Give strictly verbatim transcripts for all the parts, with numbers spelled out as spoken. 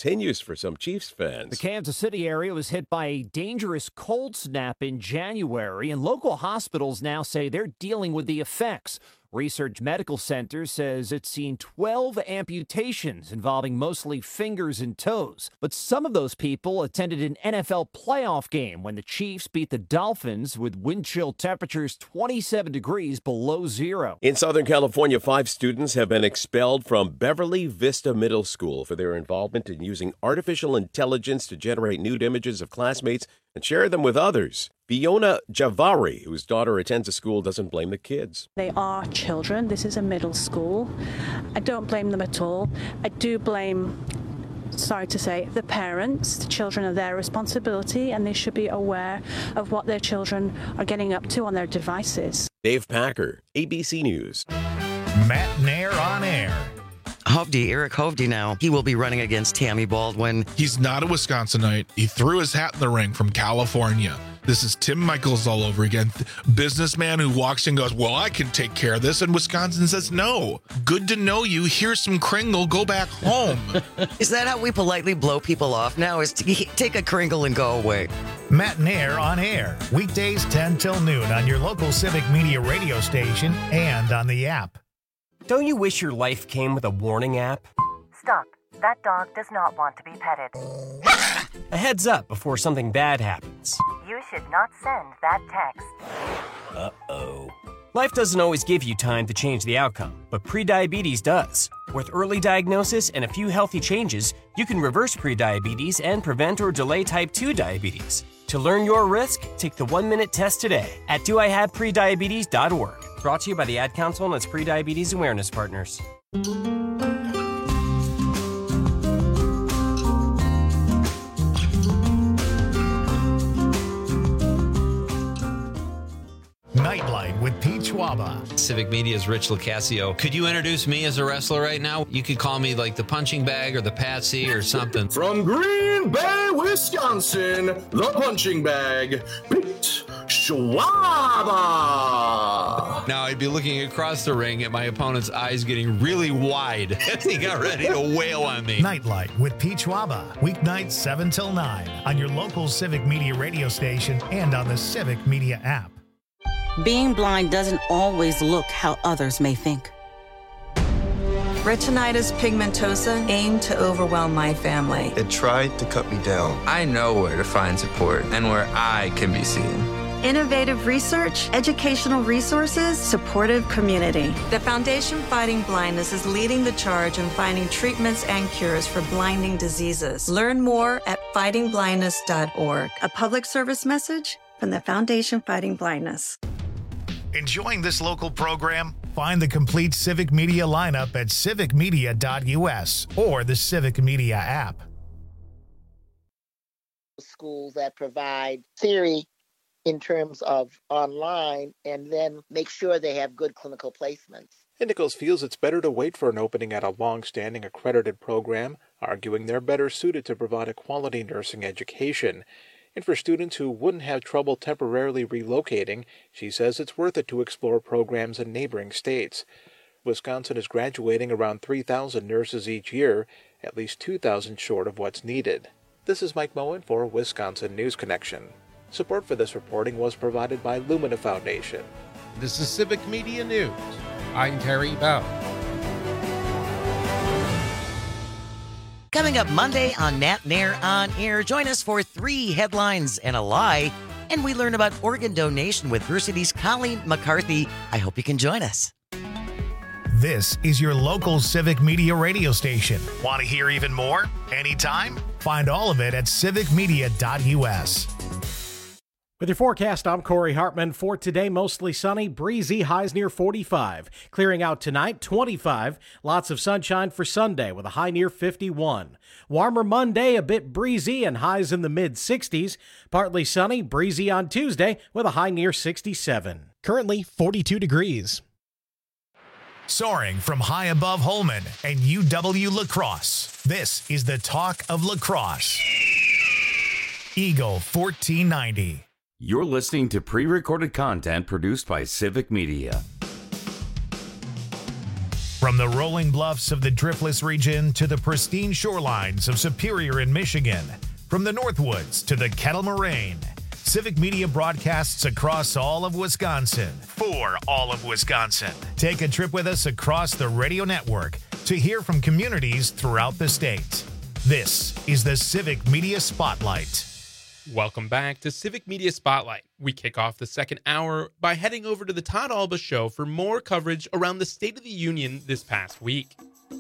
continues for some Chiefs fans. The Kansas City area was hit by a dangerous cold snap in January, and local hospitals now say they're dealing with the effects. Research Medical Center says it's seen twelve amputations involving mostly fingers and toes. But some of those people attended an N F L playoff game when the Chiefs beat the Dolphins with wind chill temperatures twenty-seven degrees below zero. In Southern California, five students have been expelled from Beverly Vista Middle School for their involvement in using artificial intelligence to generate nude images of classmates and share them with others. Fiona Javari, whose daughter attends a school, doesn't blame the kids. They are children. This is a middle school. I don't blame them at all. I do blame, sorry to say, the parents. The children are their responsibility, and they should be aware of what their children are getting up to on their devices. Dave Packer, A B C News. Matt Nair on air. Hovde, Eric Hovde now. He will be running against Tammy Baldwin. He's not a Wisconsinite. He threw his hat in the ring from California. This is Tim Michaels all over again. Businessman who walks in and goes, well, I can take care of this. And Wisconsin says, no. Good to know you. Here's some Kringle. Go back home. Is that how we politely blow people off now? Is to take a Kringle and go away? Matt Nair on air. Weekdays ten till noon on your local Civic Media radio station and on the app. Don't you wish your life came with a warning app? Stop. That dog does not want to be petted. A heads up before something bad happens. You should not send that text. Uh-oh. Life doesn't always give you time to change the outcome, but prediabetes does. With early diagnosis and a few healthy changes, you can reverse prediabetes and prevent or delay type two diabetes. To learn your risk, take the one-minute test today at do I have prediabetes dot org. Brought to you by the Ad Council and its prediabetes awareness partners. Nightlight with Pete Schwaba. Civic Media's Rich Locascio. Could you introduce me as a wrestler right now? You could call me like the punching bag or the patsy or something. From Green Bay, Wisconsin, the punching bag, Pete Schwaba. Now I'd be looking across the ring at my opponent's eyes getting really wide as he got ready to wail on me. Nightlight with Pete Schwaba. Weeknights seven till nine on your local Civic Media radio station and on the Civic Media app. Being blind doesn't always look how others may think. Retinitis pigmentosa aimed to overwhelm my family. It tried to cut me down. I know where to find support and where I can be seen. Innovative research, educational resources, supportive community. The Foundation Fighting Blindness is leading the charge in finding treatments and cures for blinding diseases. Learn more at fighting blindness dot org. A public service message from the Foundation Fighting Blindness. Enjoying this local program? Find the complete Civic Media lineup at civic media dot u s or the Civic Media app. Schools that provide theory in terms of online and then make sure they have good clinical placements. Nichols feels it's better to wait for an opening at a long-standing accredited program, arguing they're better suited to provide a quality nursing education. And for students who wouldn't have trouble temporarily relocating, she says it's worth it to explore programs in neighboring states. Wisconsin is graduating around three thousand nurses each year, at least two thousand short of what's needed. This is Mike Moen for Wisconsin News Connection. Support for this reporting was provided by Lumina Foundation. This is Civic Media News. I'm Terry Bell. Coming up Monday on Nat Nair on Air, join us for three headlines and a lie, and we learn about organ donation with Versity's Colleen McCarthy. I hope you can join us. This is your local Civic Media radio station. Want to hear even more? Anytime? Find all of it at civic media dot u s. With your forecast, I'm Corey Hartman. For today, mostly sunny, breezy, highs near forty-five. Clearing out tonight, twenty-five. Lots of sunshine for Sunday with a high near fifty-one. Warmer Monday, a bit breezy and highs in the mid-sixties. Partly sunny, breezy on Tuesday with a high near sixty-seven. Currently, forty-two degrees. Soaring from high above Holman and U W La Crosse, this is the talk of lacrosse. Eagle fourteen ninety. You're listening to pre-recorded content produced by Civic Media. From the rolling bluffs of the Driftless region to the pristine shorelines of Superior in Michigan, from the Northwoods to the Kettle Moraine, Civic Media broadcasts across all of Wisconsin for all of Wisconsin. Take a trip with us across the radio network to hear from communities throughout the state. This is the Civic Media Spotlight. Welcome back to Civic Media Spotlight. We kick off the second hour by heading over to the Todd Alba Show for more coverage around the State of the Union this past week.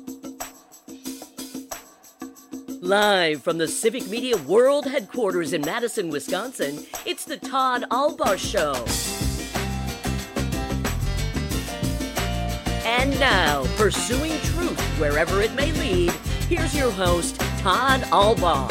Live from the Civic Media World Headquarters in Madison, Wisconsin, it's the Todd Alba Show. And now, pursuing truth wherever it may lead, here's your host, Todd Alba.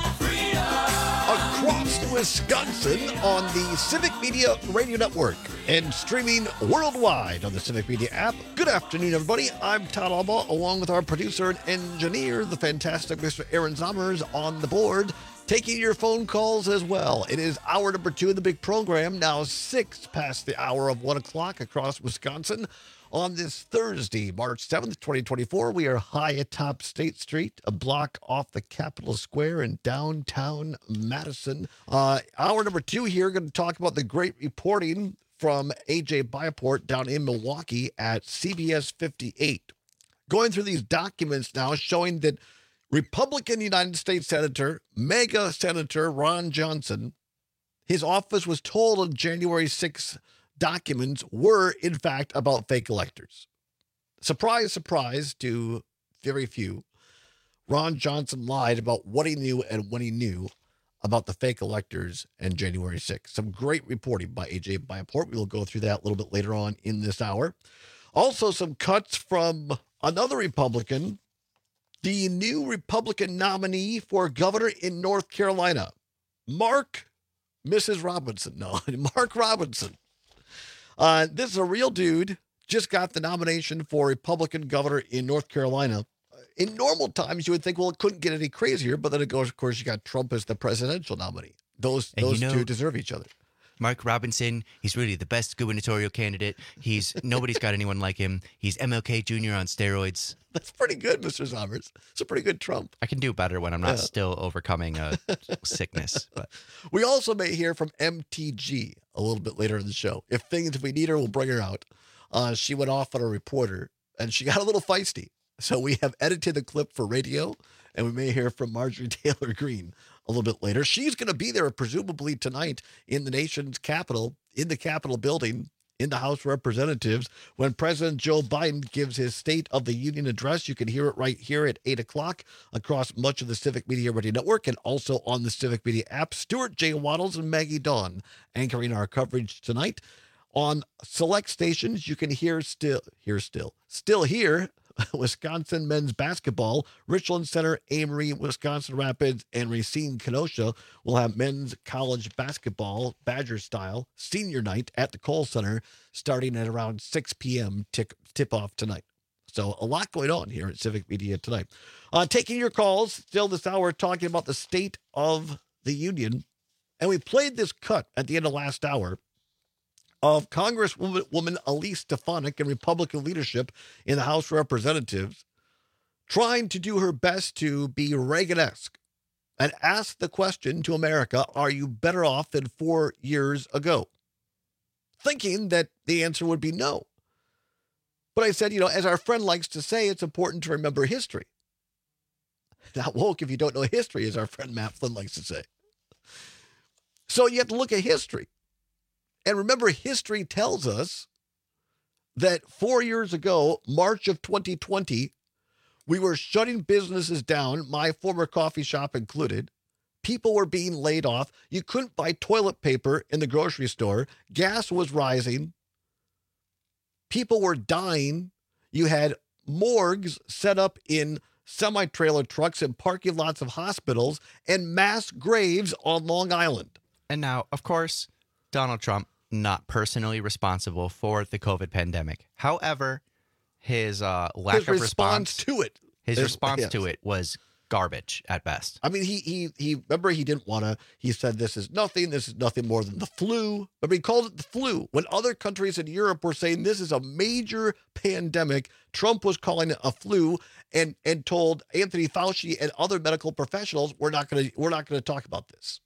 Across Wisconsin on the Civic Media Radio Network and streaming worldwide on the Civic Media app. Good afternoon, everybody. I'm Todd Alba, along with our producer and engineer, the fantastic Mister Aaron Zommers, on the board, taking your phone calls as well. It is hour number two of the big program, now six past the hour of one o'clock across Wisconsin. On this Thursday, March seventh, twenty twenty-four, we are high atop State Street, a block off the Capitol Square in downtown Madison. Uh, hour number two here, going to talk about the great reporting from A J Byport down in Milwaukee at C B S fifty-eight. Going through these documents now showing that Republican United States Senator, mega Senator Ron Johnson, his office was told on January sixth documents were, in fact, about fake electors. Surprise, surprise to very few. Ron Johnson lied about what he knew and when he knew about the fake electors and January sixth. Some great reporting by A J Byport. We will go through that a little bit later on in this hour. Also, some cuts from another Republican, the new Republican nominee for governor in North Carolina, Mark, Missus Robinson. No, Mark Robinson. Uh, this is a real dude, just got the nomination for Republican governor in North Carolina. In normal times, you would think, well, it couldn't get any crazier, but then it goes, of course, you got Trump as the presidential nominee. Those And those you know, two deserve each other. Mark Robinson, he's really the best gubernatorial candidate. He's nobody's got anyone like him. He's M L K Junior on steroids. That's pretty good, Mister Zommers. It's a pretty good Trump. I can do better when I'm not Yeah. still overcoming a sickness. But We also may hear from M T G a little bit later in the show. If things, if we need her, we'll bring her out. Uh, she went off on a reporter, and she got a little feisty. So we have edited the clip for radio, and we may hear from Marjorie Taylor Greene a little bit later. She's going to be there presumably tonight in the nation's capital, in the Capitol building, in the House of Representatives, when President Joe Biden gives his State of the Union address. You can hear it right here at eight o'clock across much of the Civic Media Radio Network and also on the Civic Media app. Stuart J. Waddles and Maggie Dawn anchoring our coverage tonight. On select stations, you can hear still, hear still, still hear Wisconsin men's basketball. Richland Center, Amory, Wisconsin Rapids, and Racine Kenosha will have men's college basketball, Badger style, senior night at the Kohl Center starting at around six p.m. tip, tip off tonight. So a lot going on here at Civic Media tonight. Uh, taking your calls still this hour, talking about the State of the Union. And we played this cut at the end of last hour of Congresswoman Elise Stefanik and Republican leadership in the House of Representatives trying to do her best to be Reagan-esque and ask the question to America, are you better off than four years ago? Thinking that the answer would be no. But I said, you know, as our friend likes to say, it's important to remember history. Not woke if you don't know history, as our friend Matt Flynn likes to say. So you have to look at history. And remember, history tells us that four years ago, March of twenty twenty, we were shutting businesses down, my former coffee shop included. People were being laid off. You couldn't buy toilet paper in the grocery store. Gas was rising. People were dying. You had morgues set up in semi-trailer trucks in parking lots of hospitals and mass graves on Long Island. And now, of course, Donald Trump, not personally responsible for the COVID pandemic. However, his uh, lack his of response, response to it, his his, response yes. to it was garbage at best. I mean, he he he. Remember, he didn't want to. He said, "This is nothing. This is nothing more than the flu." Remember, he called it the flu. When other countries in Europe were saying this is a major pandemic, Trump was calling it a flu, and and told Anthony Fauci and other medical professionals, "We're not going to we're not going to talk about this."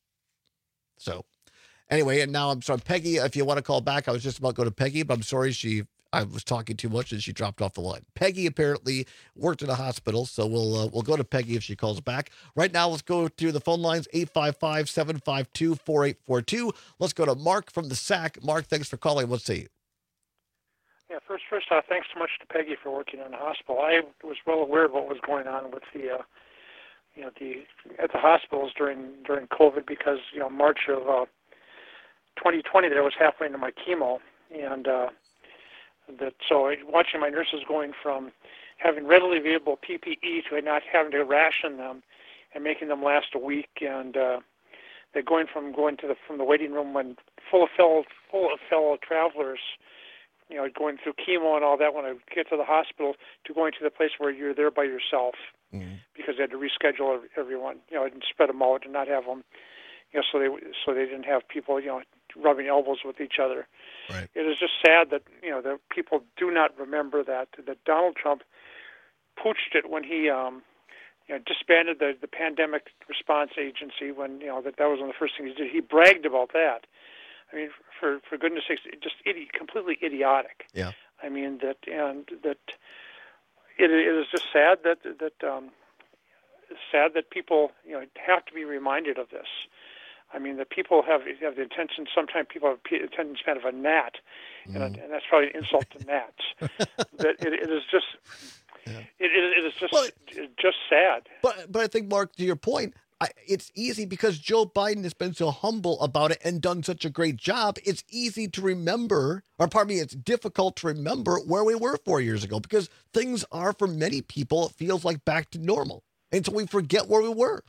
So, anyway, and now I'm sorry, Peggy. If you want to call back, I was just about to go to Peggy, but I'm sorry she. I was talking too much and she dropped off the line. Peggy apparently worked in a hospital, so we'll uh, we'll go to Peggy if she calls back. Right now, let's go to the phone lines, eight five five, seven five two, four eight four two. Let's go to Mark from the S A C. Mark, thanks for calling. Let's see. Yeah, first, first off, thanks so much to Peggy for working in the hospital. I was well aware of what was going on with the, uh, you know, the at the hospitals during during COVID because you know March of uh, twenty twenty there was halfway into my chemo and. Uh, That so watching my nurses going from having readily available P P E to not having to ration them and making them last a week, and uh, they're going from going to the from the waiting room when full of fellow full of fellow travelers, you know, going through chemo and all that. When I get to the hospital, to going to the place where you're there by yourself mm-hmm. because they had to reschedule everyone, you know, and spread them out and not have them, you know, so they so they didn't have people, you know, rubbing elbows with each other. Right. It is just sad that you know that people do not remember that that Donald Trump pooched it when he um, you know disbanded the, the pandemic response agency when you know that that was one of the first things he did. He bragged about that. I mean, for for goodness sakes, just idi- completely idiotic. Yeah. I mean that and that it, it is just sad that that um, it's sad that people you know have to be reminded of this. I mean, the people have have the attention. Sometimes people have the attention span of a gnat, mm. and, and that's probably an insult to gnats. that it, it is just, yeah. it, it is just, but, just sad. But but I think, Mark, to your point, I, it's easy because Joe Biden has been so humble about it and done such a great job. It's easy to remember, or pardon me, it's difficult to remember where we were four years ago because things are, for many people, it feels like back to normal, and so we forget where we were.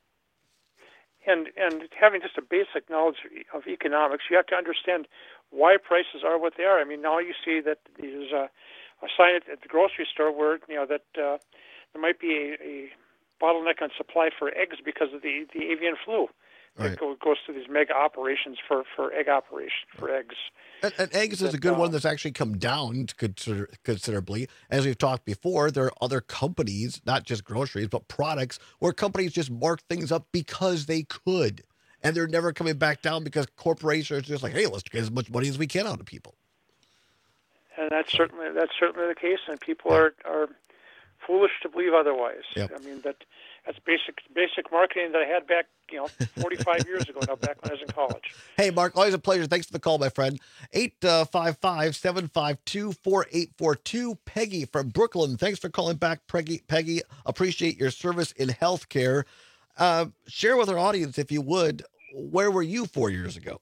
And and having just a basic knowledge of economics, you have to understand why prices are what they are. I mean, now you see that there's a, a sign at, at the grocery store where you know that uh, there might be a, a bottleneck on supply for eggs because of the, the avian flu. Right. It go, goes to these mega operations for, for egg operation for eggs. And, and eggs is a good uh, one that's actually come down consider, considerably. As we've talked before, there are other companies, not just groceries, but products, where companies just mark things up because they could. And they're never coming back down because corporations are just like, hey, let's get as much money as we can out of people. And that's certainly that's certainly the case, and people yeah. are, are foolish to believe otherwise. Yep. I mean, that that's basic basic marketing that I had back, you know, forty-five years ago, now back when I was in college. Hey, Mark, always a pleasure. Thanks for the call, my friend. eight five five, seven five two, four eight four two. Peggy from Brooklyn. Thanks for calling back, Peggy. Peggy, appreciate your service in healthcare. Uh, share with our audience, if you would, where were you four years ago?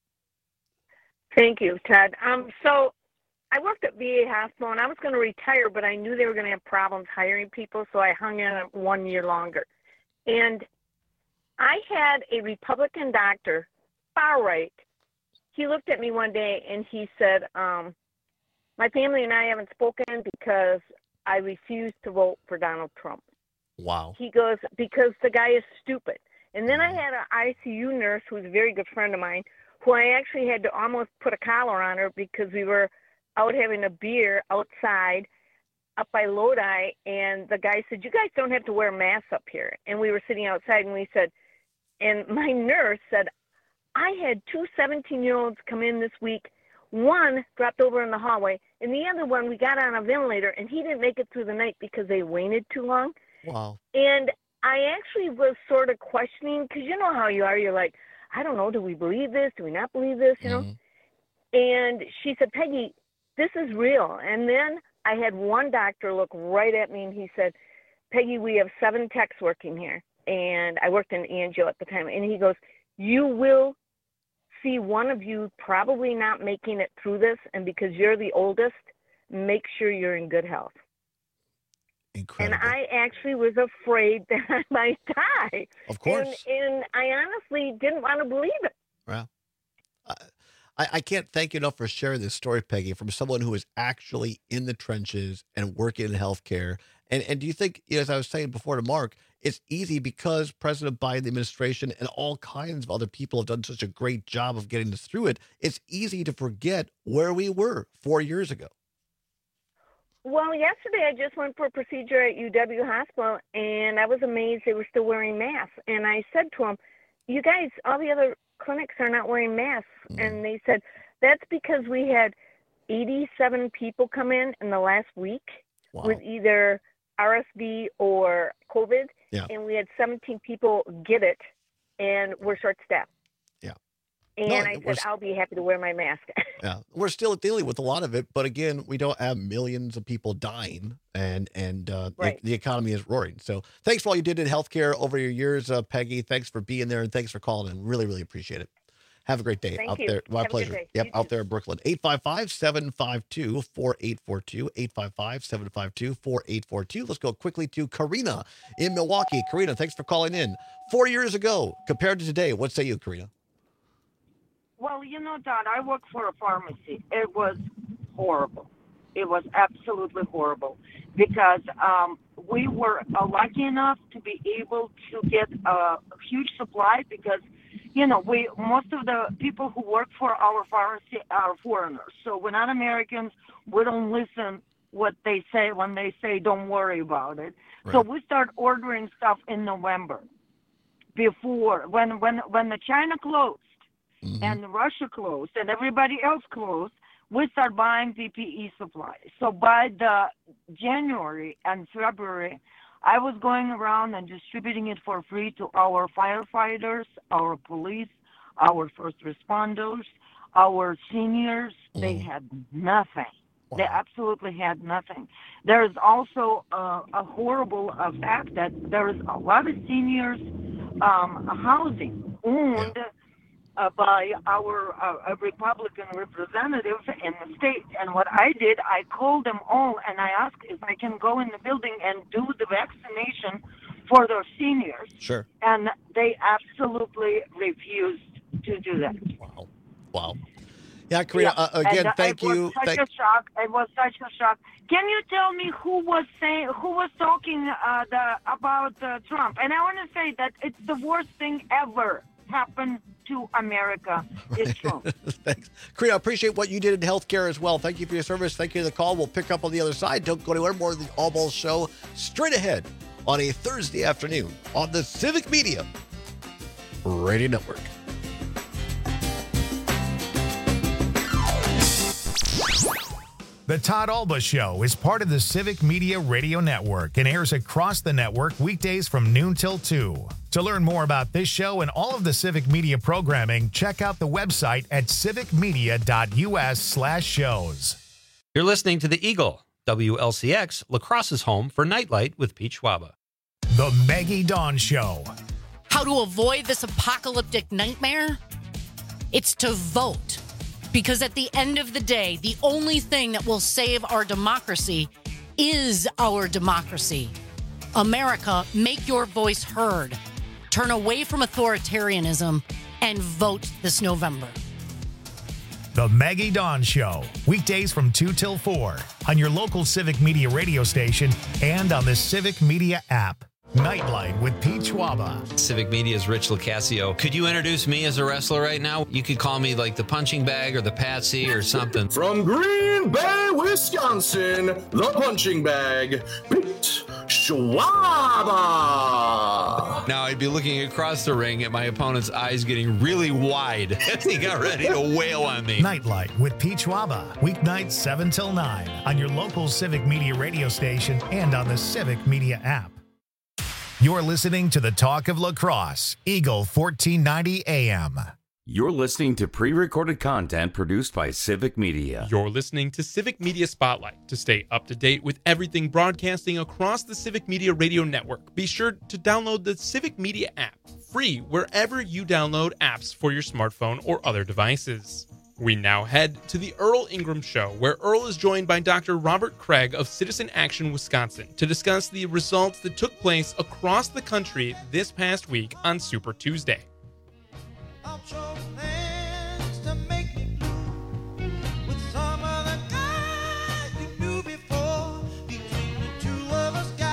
Thank you, Ted. Um, so I worked at V A Hospital, and I was going to retire, but I knew they were going to have problems hiring people, so I hung in one year longer. And I had a Republican doctor, far right. He looked at me one day, and he said, um, my family and I haven't spoken because I refuse to vote for Donald Trump. Wow. He goes, because the guy is stupid. And then I had an I C U nurse who was a very good friend of mine, who I actually had to almost put a collar on her because we were out having a beer outside up by Lodi, and the guy said, you guys don't have to wear masks up here. And we were sitting outside, and we said, and my nurse said, I had two seventeen-year-olds come in this week. One dropped over in the hallway, and the other one, we got on a ventilator, and he didn't make it through the night because they waited too long. Wow. And I actually was sort of questioning, because you know how you are. You're like, I don't know, do we believe this? Do we not believe this? You mm-hmm. know? And she said, Peggy, this is real. And then I had one doctor look right at me, and he said, Peggy, we have seven techs working here. And I worked in angio at the time. And he goes, you will see one of you probably not making it through this. And because you're the oldest, make sure you're in good health. Incredible. And I actually was afraid that I might die. Of course. And, and I honestly didn't want to believe it. Well, I, I can't thank you enough for sharing this story, Peggy, from someone who is actually in the trenches and working in healthcare And and do you think, you know, as I was saying before to Mark, it's easy because President Biden, the administration, and all kinds of other people have done such a great job of getting us through it. It's easy to forget where we were four years ago. Well, yesterday I just went for a procedure at U W Hospital, and I was amazed they were still wearing masks. And I said to them, you guys, all the other clinics are not wearing masks. Mm-hmm. And they said, that's because we had eighty-seven people come in in the last week wow. with either R S V or COVID, yeah. and we had seventeen people get it, and we're short-staffed. Yeah. And no, I said, I'll be happy to wear my mask. Yeah, we're still dealing with a lot of it, but again, we don't have millions of people dying, and and uh, right. the, the economy is roaring. So thanks for all you did in healthcare over your years, uh, Peggy. Thanks for being there, and thanks for calling in. Really, really appreciate it. Have a great day Thank out you. there. My Have pleasure. Yep, you out too. there in Brooklyn. eight five five, seven five two, four eight four two, eight five five, seven five two, four eight four two. Let's go quickly to Karina in Milwaukee. Karina, thanks for calling in. Four years ago, compared to today, what say you, Karina? Well, you know, Don, I work for a pharmacy. It was horrible. It was absolutely horrible because um, we were uh, lucky enough to be able to get a huge supply because, you know, we most of the people who work for our pharmacy are foreigners. So we're not Americans. We don't listen what they say when they say don't worry about it. Right. So we start ordering stuff in November before when when when the China closed mm-hmm. and Russia closed and everybody else closed. We start buying P P E supplies. So by the January and February, I was going around and distributing it for free to our firefighters, our police, our first responders, our seniors. Mm. They had nothing. Wow. They absolutely had nothing. There is also uh, a horrible uh, fact that there is a lot of seniors um, housing owned yeah. Uh, by our uh, Republican representative in the state. And what I did, I called them all and I asked if I can go in the building and do the vaccination for those seniors. Sure. And they absolutely refused to do that. Wow. Wow. Yeah, Karina, yeah. Uh, again, and, uh, thank it you. Was such thank- a shock. It was such a shock. Can you tell me who was saying, who was talking uh, the, about uh, Trump? And I want to say that it's the worst thing ever happened to America is Trump. Thanks. Karina, I appreciate what you did in healthcare as well. Thank you for your service. Thank you for the call. We'll pick up on the other side. Don't go anywhere. More of the All Balls Show straight ahead on a Thursday afternoon on the Civic Media Radio Network. The Todd Alba Show is part of the Civic Media Radio Network and airs across the network weekdays from noon till two. To learn more about this show and all of the Civic Media programming, check out the website at civicmedia.us slash shows. You're listening to The Eagle, W L C X, La Crosse's home for Nightlight with Pete Schwaba. The Maggie Dawn Show. How to avoid this apocalyptic nightmare? It's to vote. Because at the end of the day, the only thing that will save our democracy is our democracy. America, make your voice heard. Turn away from authoritarianism and vote this November. The Maggie Dawn Show, weekdays from two till four on your local Civic Media radio station and on the Civic Media app. Nightlight with Pete Schwaba. Civic Media's Rich Locascio. Could you introduce me as a wrestler right now? You could call me like the punching bag or the patsy or something. From Green Bay, Wisconsin, the punching bag, Pete Schwaba. Now I'd be looking across the ring at my opponent's eyes getting really wide as he got ready to wail on me. Nightlight with Pete Schwaba. Weeknights seven till nine on your local Civic Media radio station and on the Civic Media app. You're listening to the Talk of La Crosse, Eagle fourteen ninety A M. You're listening to pre-recorded content produced by Civic Media. You're listening to Civic Media Spotlight. To stay up to date with everything broadcasting across the Civic Media Radio Network, be sure to download the Civic Media app, free wherever you download apps for your smartphone or other devices. We now head to the Earl Ingram Show, where Earl is joined by Doctor Robert Craig of Citizen Action Wisconsin to discuss the results that took place across the country this past week on Super Tuesday. With some of the guys you knew before, between the two of us guys.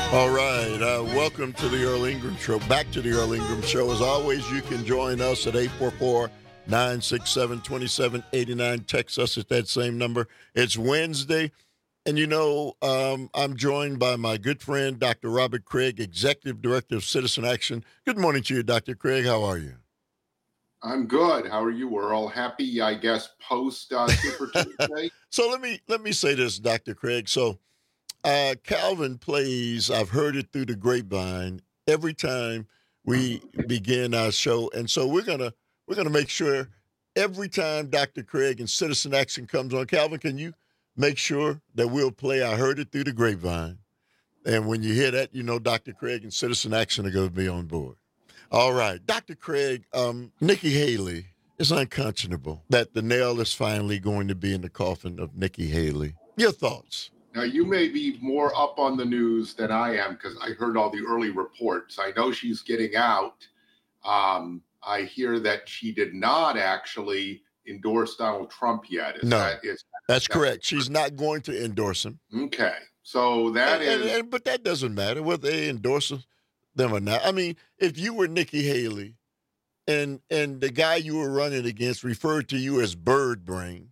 All right. Uh, welcome to the Earl Ingram Show. Back to the Earl Ingram Show. As always, you can join us at eight four four, nine six seven, two seven eight nine. Text us at that same number. It's Wednesday. And, you know, um, I'm joined by my good friend, Doctor Robert Craig, Executive Director of Citizen Action. Good morning to you, Doctor Craig. How are you? I'm good. How are you, Earl? Happy, I guess, post uh, Super Tuesday. So let me let me say this, Doctor Craig. So uh, Calvin plays, I've heard it through the grapevine, every time we begin our show. And so we're gonna we're gonna make sure every time Doctor Craig and Citizen Action comes on. Calvin, can you make sure that we'll play I Heard It Through the Grapevine? And when you hear that, you know Doctor Craig and Citizen Action are going to be on board. All right. Doctor Craig, um, Nikki Haley, it's unconscionable that the nail is finally going to be in the coffin of Nikki Haley. Your thoughts? Now, you may be more up on the news than I am because I heard all the early reports. I know she's getting out. Um, I hear that she did not actually endorse Donald Trump yet. Is no, that, is, that's, that's correct. She's not going to endorse him. Okay. So that and, is... And, and, but that doesn't matter whether they endorse them or not. I mean, if you were Nikki Haley and and the guy you were running against referred to you as bird brain,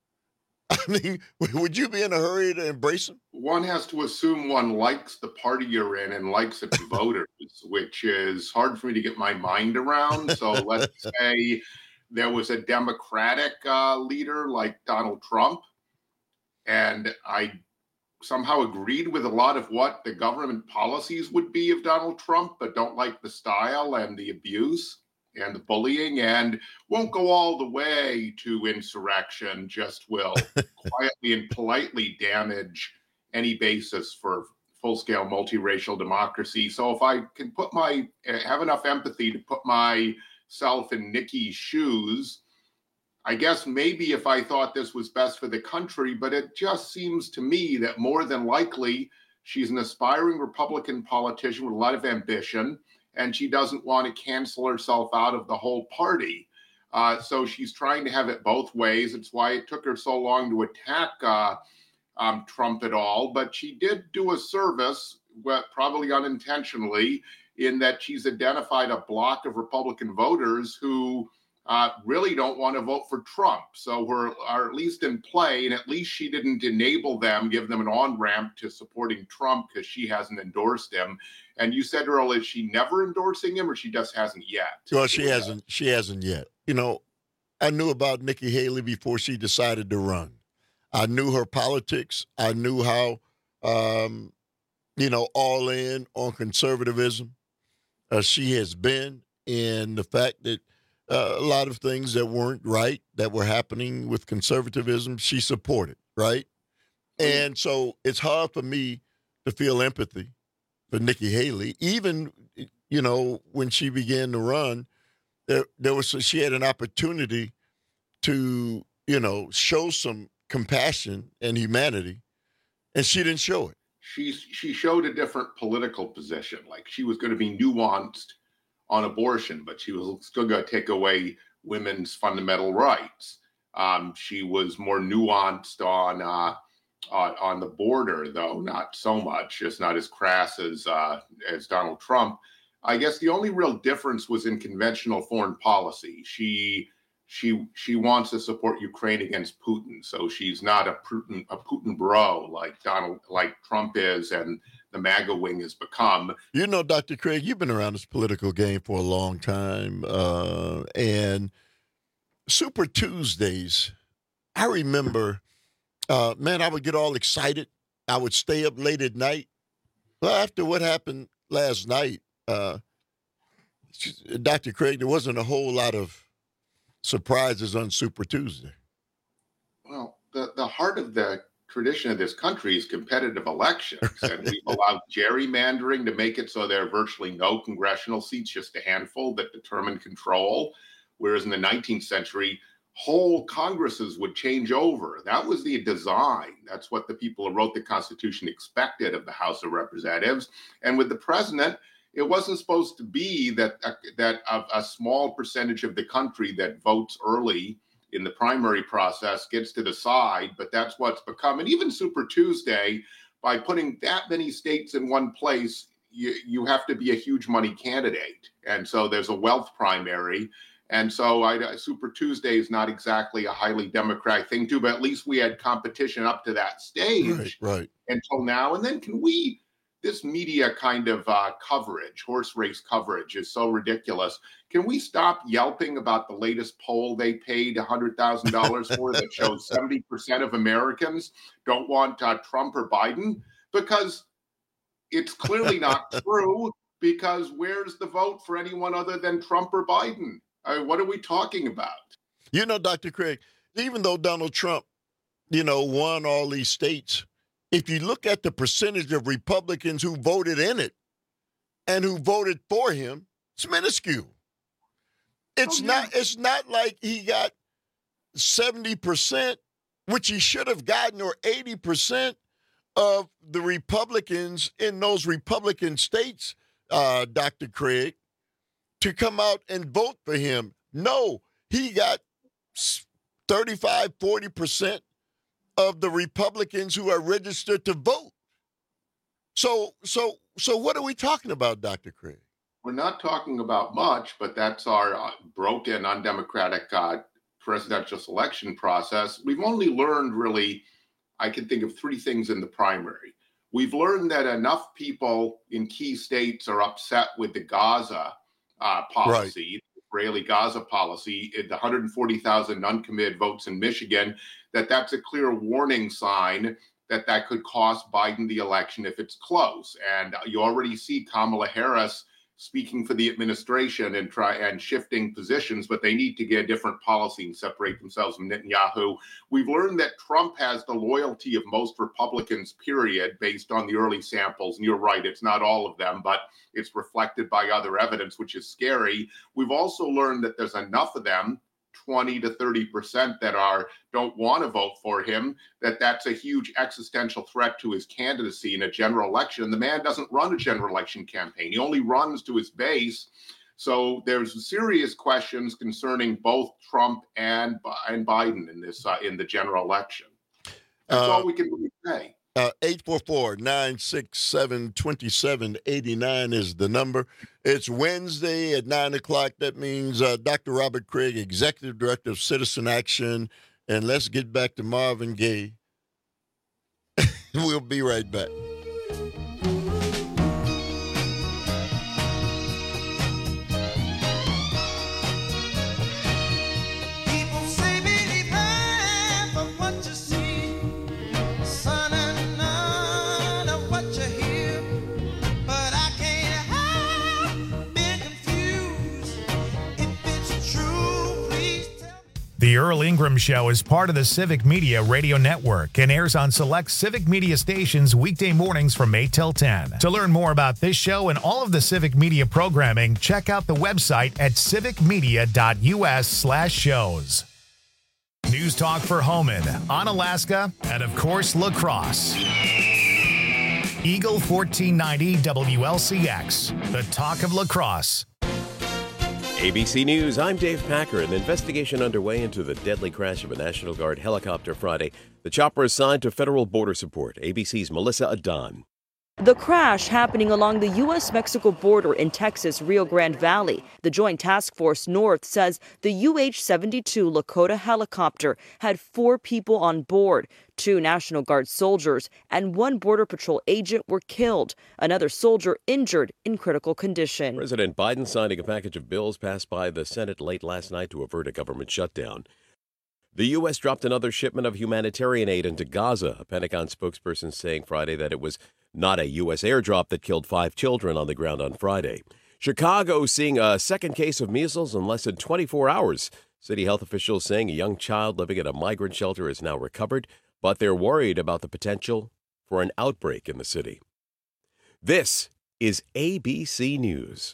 I mean, would you be in a hurry to embrace him? One has to assume one likes the party you're in and likes its voters, which is hard for me to get my mind around. So let's say there was a Democratic uh, leader like Donald Trump, and I somehow agreed with a lot of what the government policies would be of Donald Trump, but don't like the style and the abuse and the bullying, and won't go all the way to insurrection, just will quietly and politely damage any basis for full-scale multiracial democracy. So if I can put my, have enough empathy to put myself in Nikki's shoes, I guess maybe if I thought this was best for the country, but it just seems to me that more than likely she's an aspiring Republican politician with a lot of ambition, and she doesn't want to cancel herself out of the whole party. Uh, so she's trying to have it both ways. It's why it took her so long to attack uh, um, Trump at all. But she did do a service, well, probably unintentionally, in that she's identified a block of Republican voters who Uh, really don't want to vote for Trump. So we're are at least in play, and at least she didn't enable them, give them an on-ramp to supporting Trump because she hasn't endorsed him. And you said earlier, is she never endorsing him, or she just hasn't yet? Well, she hasn't. She hasn't yet. You know, I knew about Nikki Haley before she decided to run. I knew her politics. I knew how, um, you know, all in on conservatism uh, she has been, and the fact that Uh, a lot of things that weren't right that were happening with conservatism, she supported, right? And so it's hard for me to feel empathy for Nikki Haley. Even, you know, when she began to run, there, there was she had an opportunity to, you know, show some compassion and humanity, and she didn't show it. She, she showed a different political position, like she was going to be nuanced on abortion, but she was still going to take away women's fundamental rights. Um, she was more nuanced on uh, on, on the border, though not so much, just not as crass as uh, as Donald Trump. I guess the only real difference was in conventional foreign policy. She she she wants to support Ukraine against Putin, so she's not a Putin a Putin bro like Donald like Trump is, and the MAGA wing has become. You know, Doctor Craig, you've been around this political game for a long time. Uh, and Super Tuesdays, I remember, uh, man, I would get all excited. I would stay up late at night. Well, after what happened last night, uh, Doctor Craig, there wasn't a whole lot of surprises on Super Tuesday. Well, the, the heart of the tradition of this country is competitive elections, and we've allowed gerrymandering to make it so there are virtually no congressional seats, just a handful that determine control, whereas in the nineteenth century, whole Congresses would change over. That was the design. That's what the people who wrote the Constitution expected of the House of Representatives. And with the president, it wasn't supposed to be that, uh, that a, a small percentage of the country that votes early in the primary process gets to decide, but that's what's become. And even Super Tuesday, by putting that many states in one place, you, you have to be a huge money candidate. And so there's a wealth primary. And so I, Super Tuesday is not exactly a highly democratic thing too, but at least we had competition up to that stage right, right. until now. And then can we, this media kind of uh, coverage, horse race coverage is so ridiculous. Can we stop yelping about the latest poll they paid one hundred thousand dollars for that shows seventy percent of Americans don't want uh, Trump or Biden? Because it's clearly not true, because where's the vote for anyone other than Trump or Biden? I mean, what are we talking about? You know, Doctor Craig, even though Donald Trump, you know, won all these states, if you look at the percentage of Republicans who voted in it and who voted for him, it's minuscule. It's oh, yeah. not it's not like he got seventy percent, which he should have gotten, or eighty percent of the Republicans in those Republican states, uh, Doctor Craig, to come out and vote for him. No, he got thirty-five, forty percent of the Republicans who are registered to vote. So, so, so what are we talking about, Doctor Craig? We're not talking about much, but that's our uh, broken, undemocratic uh, presidential election process. We've only learned really, I can think of three things in the primary. We've learned that enough people in key states are upset with the Gaza uh, policy, right. the Israeli Gaza policy, the one hundred forty thousand uncommitted votes in Michigan, that that's a clear warning sign that that could cost Biden the election if it's close. And you already see Kamala Harris speaking for the administration and try and shifting positions, but they need to get a different policy and separate themselves from Netanyahu. We've learned that Trump has the loyalty of most Republicans, period, based on the early samples. And you're right, it's not all of them, but it's reflected by other evidence, which is scary. We've also learned that there's enough of them, twenty to thirty percent, that are don't want to vote for him, that that's a huge existential threat to his candidacy in a general election. And the man doesn't run a general election campaign. He only runs to his base. So there's serious questions concerning both Trump and, and Biden in this uh, in the general election. That's uh, all we can really say. Uh, eight four four, nine six seven, two seven eight nine is the number. It's Wednesday at nine o'clock. That means uh, Doctor Robert Craig, Executive Director of Citizen Action. And let's get back to Marvin Gaye. We'll be right back. The Earl Ingram Show is part of the Civic Media Radio Network and airs on select Civic Media stations weekday mornings from eight till ten. To learn more about this show and all of the Civic Media programming, check out the website at civicmedia.us slash shows. News Talk for Homan, Onalaska, and of course, La Crosse. Eagle fourteen ninety W L C X, the talk of La Crosse. A B C News, I'm Dave Packer. An investigation underway into the deadly crash of a National Guard helicopter Friday. The chopper assigned to federal border support. A B C's Melissa Adan. The crash happening along the U S Mexico border in Texas, Rio Grande Valley. The Joint Task Force North says the U H seventy-two Lakota helicopter had four people on board. Two National Guard soldiers and one Border Patrol agent were killed. Another soldier injured in critical condition. President Biden signing a package of bills passed by the Senate late last night to avert a government shutdown. The U S dropped another shipment of humanitarian aid into Gaza, a Pentagon spokesperson saying Friday that it was not a U S airdrop that killed five children on the ground on Friday. Chicago seeing a second case of measles in less than twenty-four hours. City health officials saying a young child living at a migrant shelter is now recovered, but they're worried about the potential for an outbreak in the city. This is A B C News.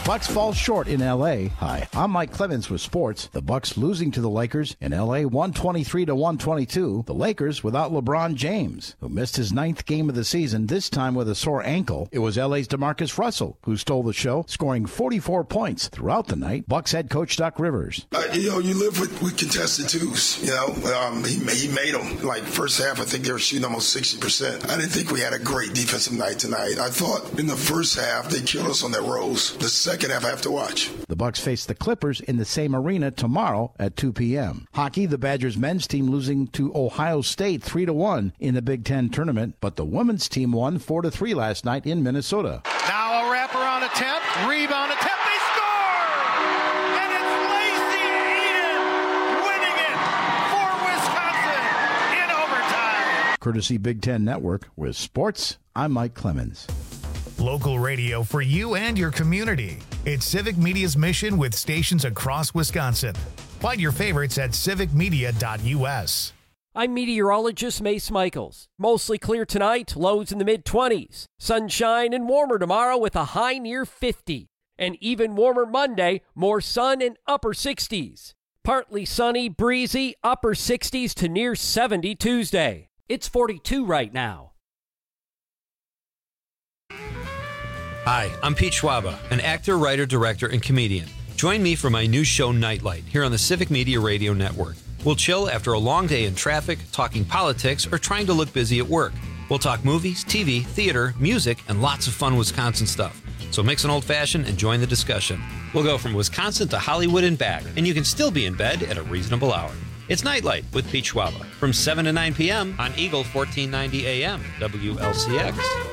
Bucks fall short in L A. Hi, I'm Mike Clemens with sports. The Bucks losing to the Lakers in L A one twenty-three to one twenty-two. The Lakers without LeBron James, who missed his ninth game of the season, this time with a sore ankle. It was L A's DeMarcus Russell who stole the show, scoring forty-four points throughout the night. Bucks head coach Doc Rivers. Uh, you know, you live with, with contested twos. You know, um, he, he made them. Like, first half, I think they were shooting almost sixty percent. I didn't think we had a great defensive night tonight. I thought in the first half, they killed us on that Rose. The second half, I have to watch. The Bucks face the Clippers in the same arena tomorrow at two p.m. Hockey, the Badgers men's team losing to Ohio State three to one in the Big Ten tournament, but the women's team won four to three last night in Minnesota. Now a wraparound attempt, rebound attempt, they score! And it's Lacey Eden winning it for Wisconsin in overtime. Courtesy Big Ten Network. With sports, I'm Mike Clemens. Local radio for you and your community. It's Civic Media's mission with stations across Wisconsin. Find your favorites at civic media dot u s. I'm meteorologist Mace Michaels. Mostly clear tonight, lows in the mid-twenties. Sunshine and warmer tomorrow with a high near fifty. And even warmer Monday, more sun and upper sixties. Partly sunny, breezy, upper sixties to near seventy Tuesday. It's forty-two right now. Hi, I'm Pete Schwaba, an actor, writer, director, and comedian. Join me for my new show, Nightlight, here on the Civic Media Radio Network. We'll chill after a long day in traffic, talking politics, or trying to look busy at work. We'll talk movies, T V, theater, music, and lots of fun Wisconsin stuff. So mix an old-fashioned and join the discussion. We'll go from Wisconsin to Hollywood and back, and you can still be in bed at a reasonable hour. It's Nightlight with Pete Schwaba from seven to nine p.m. on Eagle fourteen ninety A M, W L C X.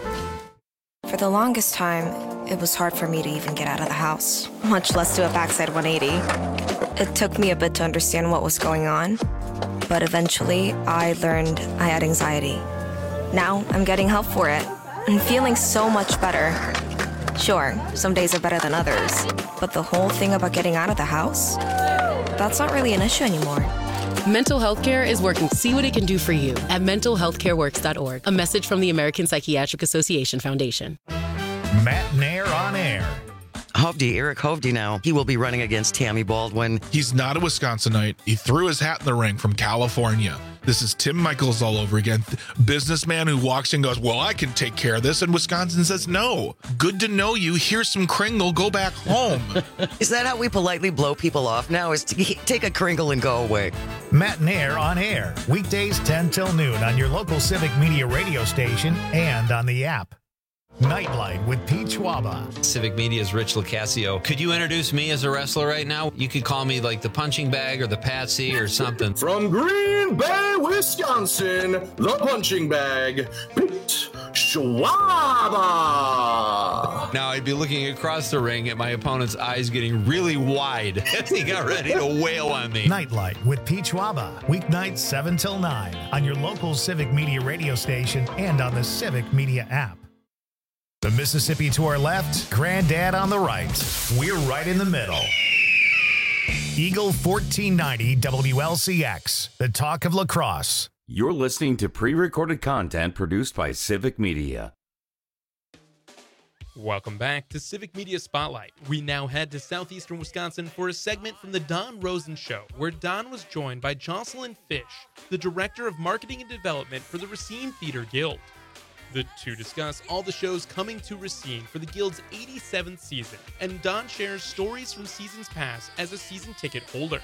For the longest time, it was hard for me to even get out of the house, much less do a backside one eighty. It took me a bit to understand what was going on, but eventually I learned I had anxiety. Now I'm getting help for it and feeling so much better. Sure, some days are better than others, but the whole thing about getting out of the house, that's not really an issue anymore. Mental health care is working to see what it can do for you at mental health care works dot org. A message from the American Psychiatric Association Foundation. Matt Nair on air. Hovde, Eric Hovde now. He will be running against Tammy Baldwin. He's not a Wisconsinite. He threw his hat in the ring from California. This is Tim Michaels all over again. Businessman who walks in and goes, well, I can take care of this. And Wisconsin says, no. Good to know you. Here's some Kringle. Go back home. Is that how we politely blow people off now? Is to take a Kringle and go away? Matt Nair on air. Weekdays ten till noon on your local Civic Media radio station and on the app. Nightlight with Pete Schwaba. Civic Media's Rich Locascio. Could you introduce me as a wrestler right now? You could call me like the punching bag or the patsy or something. From Green Bay, Wisconsin, the punching bag, Pete Schwaba. Now I'd be looking across the ring at my opponent's eyes getting really wide as he got ready to wail on me. Nightlight with Pete Schwaba. Weeknights seven till nine on your local Civic Media radio station and on the Civic Media app. The Mississippi to our left, Granddad on the right. We're right in the middle. Eagle fourteen ninety W L C X, the talk of lacrosse. You're listening to pre-recorded content produced by Civic Media. Welcome back to Civic Media Spotlight. We now head to southeastern Wisconsin for a segment from the Don Rosen Show, where Don was joined by Jocelyn Fish, the Director of Marketing and Development for the Racine Theater Guild. The two discuss all the shows coming to Racine for the Guild's eighty-seventh season, and Don shares stories from seasons past as a season ticket holder.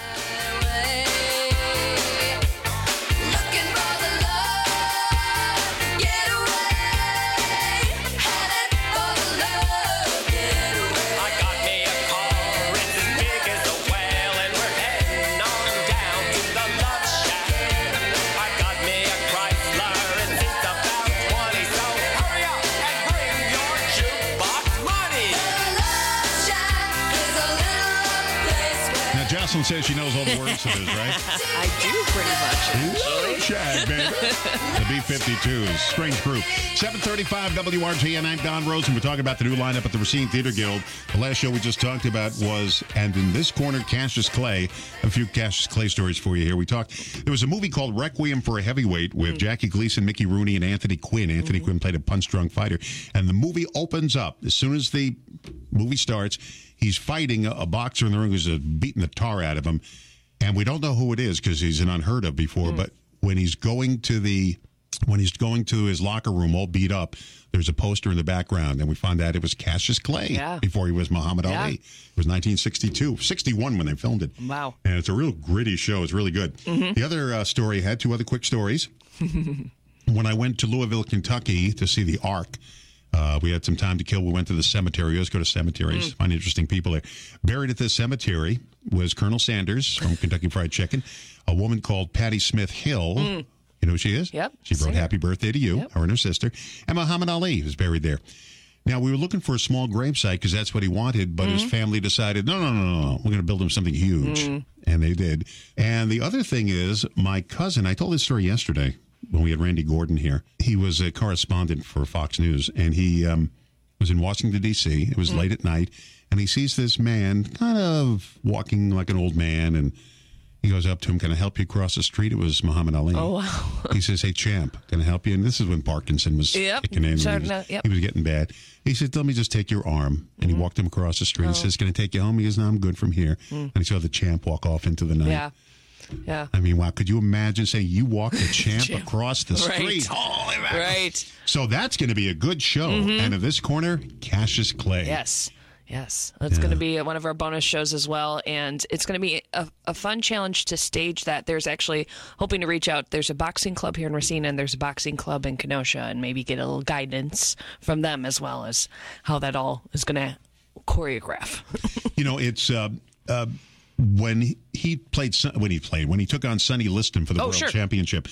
Jocelyn says she knows all the words to this, right? I do pretty much. Whoa, Chad, baby. The B fifty-twos, strange group. seven thirty-five W R T N. I'm Don Rosen. We're talking about the new lineup at the Racine Theater Guild. The last show we just talked about was, and in this corner, Cassius Clay. A few Cassius Clay stories for you here. We talked, there was a movie called Requiem for a Heavyweight with mm-hmm. Jackie Gleason, Mickey Rooney, and Anthony Quinn. Anthony mm-hmm. Quinn played a punch-drunk fighter. And the movie opens up as soon as the movie starts. He's fighting a, a boxer in the ring who's uh, beating the tar out of him. And we don't know who it is because he's an unheard of before. Mm. But when he's going to the when he's going to his locker room all beat up, there's a poster in the background, and we find out it was Cassius Clay yeah. before he was Muhammad yeah. Ali. It was nineteen sixty-two, sixty-one when they filmed it. Wow. And it's a real gritty show. It's really good. Mm-hmm. The other uh, story had two other quick stories. When I went to Louisville, Kentucky to see the Ark, uh, we had some time to kill. We went to the cemetery. We always go to cemeteries, mm. find interesting people there. Buried at this cemetery was Colonel Sanders from Kentucky Fried Chicken, a woman called Patti Smith Hill. Mm. You know who she is? Yep. She wrote Happy Birthday to You, yep. her and her sister. And Muhammad Ali was buried there. Now, we were looking for a small gravesite because that's what he wanted, but mm-hmm. his family decided, no, no, no, no, no. We're going to build him something huge. Mm-hmm. And they did. And the other thing is, my cousin, I told this story yesterday when we had Randy Gordon here. He was a correspondent for Fox News, and he um, was in Washington, D C It was mm-hmm. late at night, and he sees this man kind of walking like an old man, and he goes up to him, can I help you cross the street? It was Muhammad Ali. Oh, wow. He says, hey, champ, can I help you? And this is when Parkinson was yep. kicking in. Sure, he, was, no, yep. he was getting bad. He said, let me just take your arm. And mm-hmm. he walked him across the street. Oh. He says, can I take you home? He goes, no, I'm good from here. Mm. And he saw the champ walk off into the night. Yeah. Yeah. I mean, wow. Could you imagine saying you walked the champ, champ. across the right. street? Holy man. Right. So that's going to be a good show. Mm-hmm. And in this corner, Cassius Clay. Yes. Yes, that's yeah. going to be one of our bonus shows as well, and it's going to be a, a fun challenge to stage that. There's actually hoping to reach out. There's a boxing club here in Racine, and there's a boxing club in Kenosha, and maybe get a little guidance from them as well as how that all is going to choreograph. You know, it's uh, uh, when he played when he played when he took on Sonny Liston for the oh, World sure. Championship.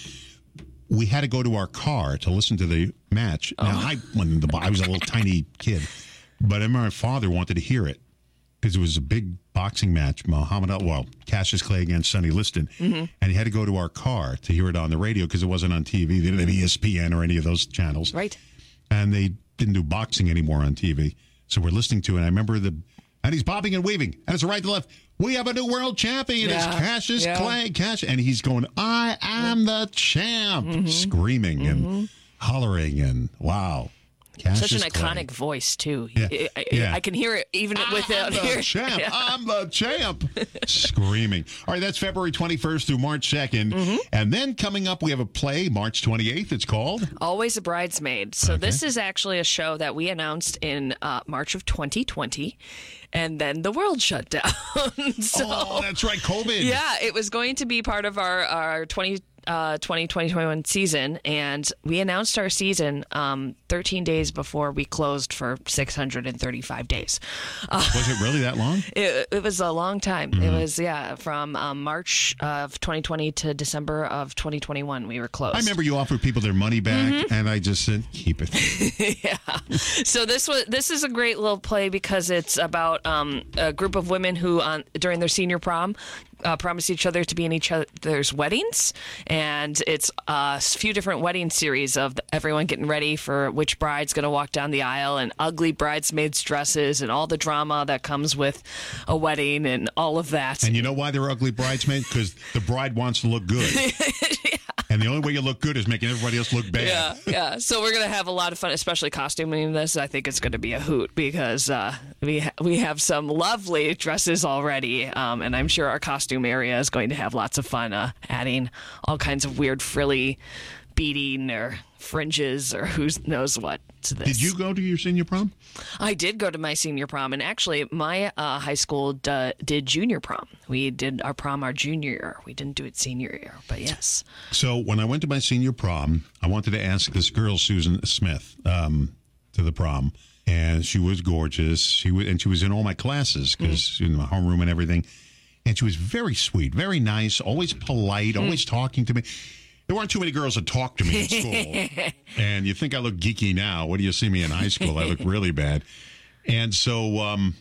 We had to go to our car to listen to the match. Oh. Now, I when the I was a little tiny kid. But I remember my father wanted to hear it because it was a big boxing match, Muhammad Ali, well, Cassius Clay against Sonny Liston. Mm-hmm. And he had to go to our car to hear it on the radio because it wasn't on T V. They didn't have E S P N or any of those channels. Right. And they didn't do boxing anymore on T V. So we're listening to it. And I remember the, and he's bobbing and weaving. And it's right to left. We have a new world champion. Yeah. It's Cassius yeah. Clay. Cash, and he's going, I am the champ. Mm-hmm. Screaming mm-hmm. and hollering and wow. Cassius Such an iconic Clay. voice, too. Yeah. I, I, Yeah. I can hear it even without I'm the hearing. champ. Yeah. I'm the champ. Screaming. All right, that's February twenty-first through March second. Mm-hmm. And then coming up, we have a play March twenty-eighth. It's called Always a Bridesmaid. So Okay. this is actually a show that we announced in uh, March of twenty twenty. And then the world shut down. so, Oh, that's right, COVID. Yeah, it was going to be part of our, our twenty twenty, twenty twenty-one season, and we announced our season um, thirteen days before we closed for six hundred thirty-five days. Uh, Was it really that long? It, it was a long time. Mm-hmm. It was, yeah, from um, March of twenty twenty to December of twenty twenty-one, we were closed. I remember you offered people their money back, Mm-hmm. and I just said, keep it. yeah. So this was this is a great little play because it's about um, a group of women who, on during their senior prom, uh, promised each other to be in each other's weddings, and it's a few different wedding series of everyone getting ready for which bride's going to walk down the aisle, and ugly bridesmaids' dresses, and all the drama that comes with a wedding, and all of that. And you know why they're ugly bridesmaids? Because the bride wants to look good. yeah. And the only way you look good is making everybody else look bad. Yeah, yeah. So we're gonna have a lot of fun, especially costuming this. I think it's gonna be a hoot because uh, we ha- we have some lovely dresses already, um, and I'm sure our costume area is going to have lots of fun uh, adding all kinds of weird frilly beading or fringes or who knows what to this. Did you go to your senior prom? I did go to my senior prom, and actually my uh, high school d- did junior prom. We did our prom our junior year. We didn't do it senior year, but yes. So when I went to my senior prom, I wanted to ask this girl, Susan Smith, um, to the prom, and she was gorgeous. She was, and she was in all my classes because mm. in my homeroom and everything. And she was very sweet, very nice, always polite, mm. always talking to me. There weren't too many girls that talked to me in school. And you think I look geeky now. What do you see me in high school? I look really bad. And so um,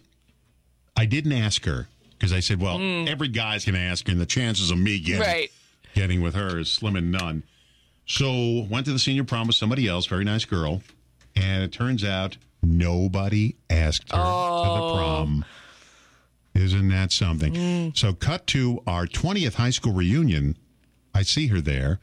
I didn't ask her because I said, well, mm. every guy's going to ask her, and the chances of me getting, right. getting with her is slim and none. So went to the senior prom with somebody else, very nice girl. And it turns out nobody asked her oh. to the prom. Isn't that something? Mm. So cut to our twentieth high school reunion. I see her there.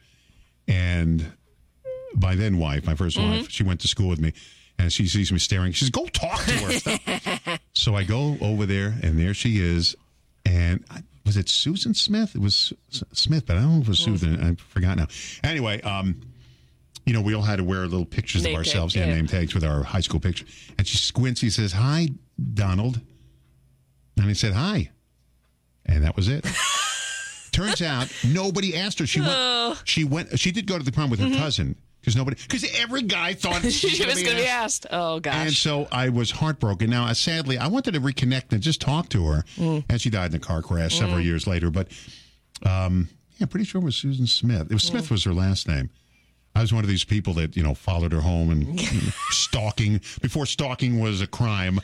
And my then wife, my first mm-hmm. wife, she went to school with me, and she sees me staring. She says, go talk to her. Stop, So I go over there, and there she is. And I, was it Susan Smith? It was S- Smith, but I don't know if it was Susan. I forgot now. Anyway, um, you know, we all had to wear little pictures Name of ourselves, tag, yeah, yeah. name tags with our high school picture. And she squints. He says, "Hi, Donald." And he said, "Hi." And that was it. Turns out nobody asked her. She went. Oh. She went. She did go to the prom with her Mhm. cousin because nobody. Because every guy thought she she was going to be asked. Oh, gosh. And so I was heartbroken. Now, uh, sadly, I wanted to reconnect and just talk to her. Mm. And she died in a car crash several Mm. years later. But um, yeah, pretty sure it was Susan Smith. It was Smith Mm. was her last name. I was one of these people that, you know, followed her home and you know, stalking before stalking was a crime.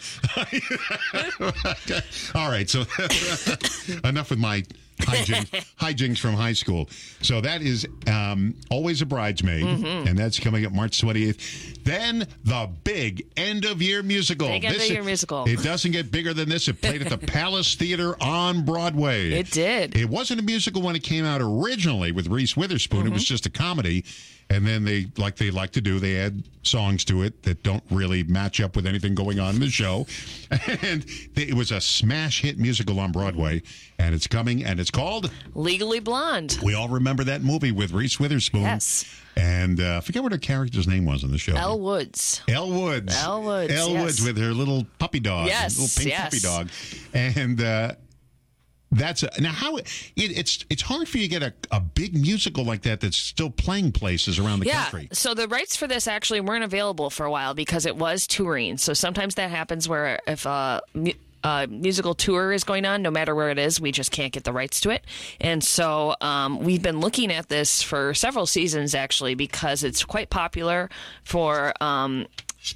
All right, so enough with my hijinks, hijinks from high school. So that is um, Always a Bridesmaid, Mhm. and that's coming up March twenty-eighth. Then the big end-of-year musical. Big end-of-year musical. It doesn't get bigger than this. It played at the Palace Theater on Broadway. It did. It wasn't a musical when it came out originally with Reese Witherspoon. It was Mhm. just a comedy. And then they, like they like to do, they add songs to it that don't really match up with anything going on in the show. And they, it was a smash hit musical on Broadway. And it's coming, and it's called Legally Blonde. We all remember that movie with Reese Witherspoon. Yes. And uh, I forget what her character's name was on the show. Elle Woods. Elle Woods. Elle Woods, Elle yes. Woods with her little puppy dog. Yes, Little pink yes. puppy dog. And uh, that's a, now how it, it's it's hard for you to get a, a big musical like that that's still playing places around the yeah, country. so the rights for this actually weren't available for a while because it was touring. So sometimes that happens where if a, mu- a musical tour is going on, no matter where it is, we just can't get the rights to it. And so um, we've been looking at this for several seasons actually because it's quite popular for um,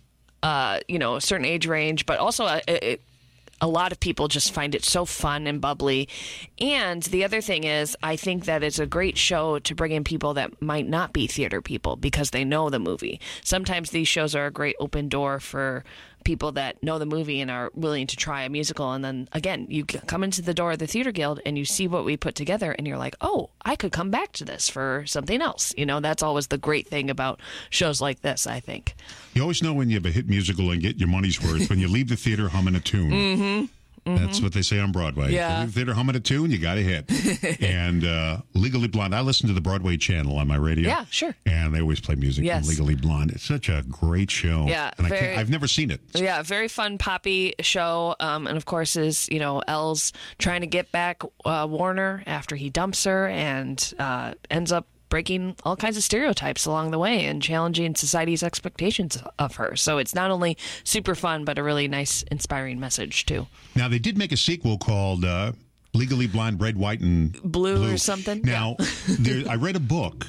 uh, you know a certain age range, but also uh, it, it a lot of people just find it so fun and bubbly. And the other thing is, I think that it's a great show to bring in people that might not be theater people because they know the movie. Sometimes these shows are a great open door for people that know the movie and are willing to try a musical. And then again, you come into the door of the Theater Guild and you see what we put together and you're like, oh, I could come back to this for something else. You know, that's always the great thing about shows like this, I think. You always know when you have a hit musical and get your money's worth when you leave the theater humming a tune. Mm-hmm. That's what they say on Broadway. Yeah. You leave the theater humming a tune, you got a hit. And uh, Legally Blonde, I listen to the Broadway channel on my radio. Yeah, sure. And they always play music Yes. from Legally Blonde. It's such a great show. Yeah, and I very- can't, I've never seen it. Yeah, very fun poppy show. Um, and of course, is you know Elle's trying to get back uh, Warner after he dumps her and uh, ends up breaking all kinds of stereotypes along the way and challenging society's expectations of her. So it's not only super fun, but a really nice, inspiring message too. Now, they did make a sequel called uh, Legally Blonde, Red, White, and Blue, or something. Now, there, I read a book,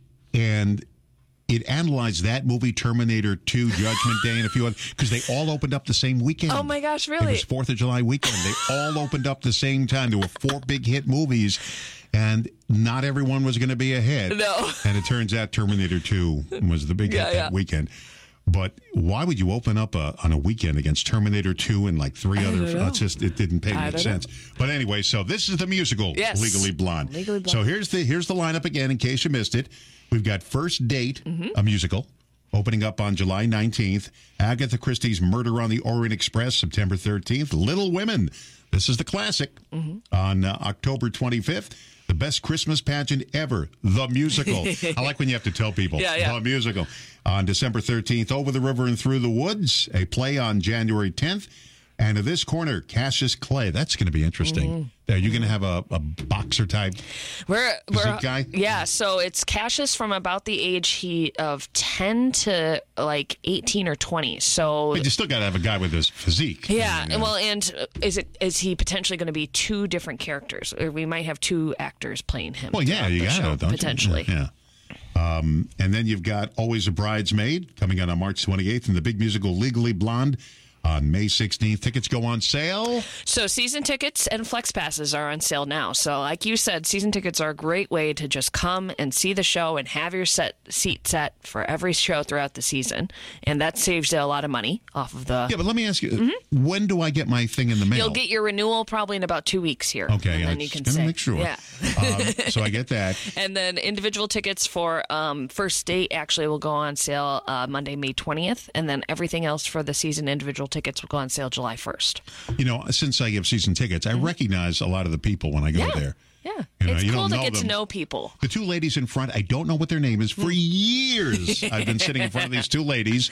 and it analyzed that movie, Terminator two, Judgment Day, and a few others, because they all opened up the same weekend. Oh my gosh, It really? was fourth of July weekend. They all opened up the same time. There were four big hit movies, and not everyone was going to be a hit. No. And it turns out Terminator two was the big Yeah, hit yeah. that weekend. But why would you open up a, on a weekend against Terminator two and like three I other? don't know. It's just it didn't make I any don't sense. But anyway, so this is the musical, Yes. Legally Blonde. Legally Blonde. So here's the here's the lineup again in case you missed it. We've got First Date, Mm-hmm. a musical, opening up on July nineteenth. Agatha Christie's Murder on the Orient Express, September thirteenth. Little Women, this is the classic, Mm-hmm. on uh, October twenty-fifth. The best Christmas pageant ever, the musical. I like when you have to tell people, Yeah, yeah. the musical. On December thirteenth, Over the River and Through the Woods, a play on January tenth. And in this corner, Cassius Clay. That's going to be interesting. Mm-hmm. Are you going to have a, a boxer type? We're, we're Physique guy? Yeah, so it's Cassius from about the age he of ten to like eighteen or twenty. So But you still got to have a guy with his physique. yeah, and well, and uh, is it is he potentially going to be two different characters, or we might have two actors playing him? Well, yeah, throughout you the got show, to, don't potentially. you? Yeah. Um, and then you've got Always a Bridesmaid coming out on March twenty-eighth, and the big musical Legally Blonde on May sixteenth. Tickets go on sale. So season tickets and flex passes are on sale now. So like you said, season tickets are a great way to just come and see the show and have your set seat set for every show throughout the season. And that saves you a lot of money off of the... Yeah, but let me ask you, when do I get my thing in the mail? You'll get your renewal probably in about two weeks here. Okay, and I then you just can gotta say, make sure. Yeah. um, so I get that. And then individual tickets for um, First Date actually will go on sale uh, Monday, May twentieth. And then everything else for the season individual tickets will go on sale July first. You know, since I have season tickets, I recognize a lot of the people when I go Yeah. there. Yeah, You know, it's you cool don't to know get to them. know people. The two ladies in front, I don't know what their name is. For years, I've been sitting in front of these two ladies,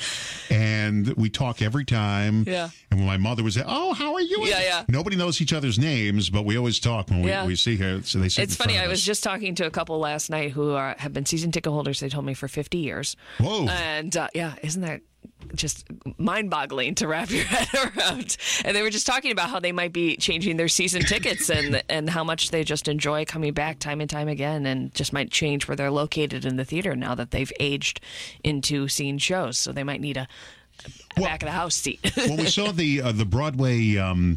and we talk every time. Yeah. And when my mother was there, oh, how are you? Yeah, yeah. Nobody knows each other's names, but we always talk when we, Yeah. we see her. So they sit It's in front funny. of I was us. just talking to a couple last night who are, have been season ticket holders. They told me for fifty years. Whoa! And uh, yeah, isn't that just mind-boggling to wrap your head around? And they were just talking about how they might be changing their season tickets and and how much they just enjoy coming back time and time again, and just might change where they're located in the theater now that they've aged into seeing shows. So they might need a, a back of the house seat. When we saw the uh, the Broadway um,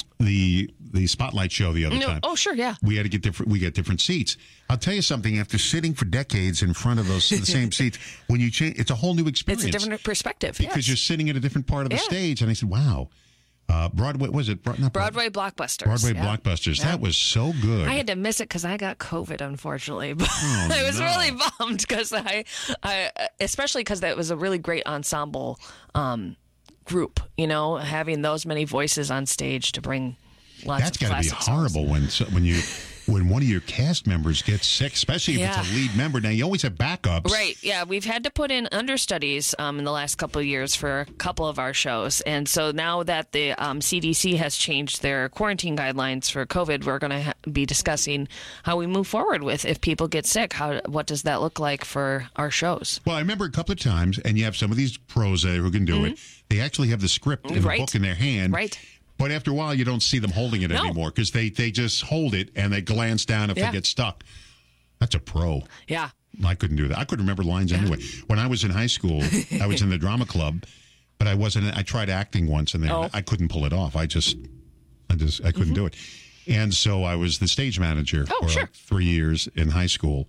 the the Spotlight show the other No, time. oh, sure, yeah. We had to get different. We get different seats. I'll tell you something. After sitting for decades in front of those the same seats, when you change, it's a whole new experience. It's a different perspective. because yes. you're sitting at a different part of the Yeah. stage. And I said, "Wow, uh, Broadway was it? Bro- not Broadway blockbusters. Broadway yeah. blockbusters. Yeah. That was so good." I had to miss it because I got COVID, unfortunately. But Oh, I was no. really bummed because I, I, especially because that was a really great ensemble um, group. You know, having those many voices on stage to bring lots That's of got to be classic horrible when so, when you when one of your cast members gets sick, especially if Yeah. it's a lead member. Now you always have backups, Right, yeah. We've had to put in understudies um, in the last couple of years for a couple of our shows. And so now that the um, C D C has changed their quarantine guidelines for COVID, we're going to ha- be discussing how we move forward with if people get sick. How What does that look like for our shows? Well, I remember a couple of times, and you have some of these pros there who can do it. They actually have the script and Right. the book in their hand. Right. But after a while, you don't see them holding it No. anymore because they, they just hold it and they glance down if Yeah. they get stuck. That's a pro. Yeah. I couldn't do that. I couldn't remember lines anyway. When I was in high school, I was in the drama club, but I wasn't. I tried acting once, and then Oh. I couldn't pull it off. I just, I just, I couldn't do it. And so I was the stage manager Oh, for sure. like three years in high school,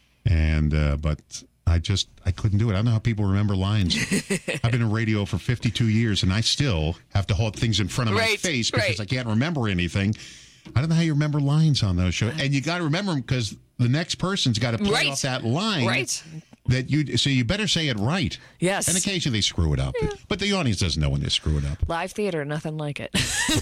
and uh, but I just I couldn't do it. I don't know how people remember lines. I've been in radio for fifty-two years, and I still have to hold things in front of my Right, face because right. I can't remember anything. I don't know how you remember lines on those shows, and you got to remember them because the next person's got to play Right. off that line, Right. That you so you better say it right. Yes. And occasionally they screw it up, but the audience doesn't know when they screw it up. Live theater, nothing like it.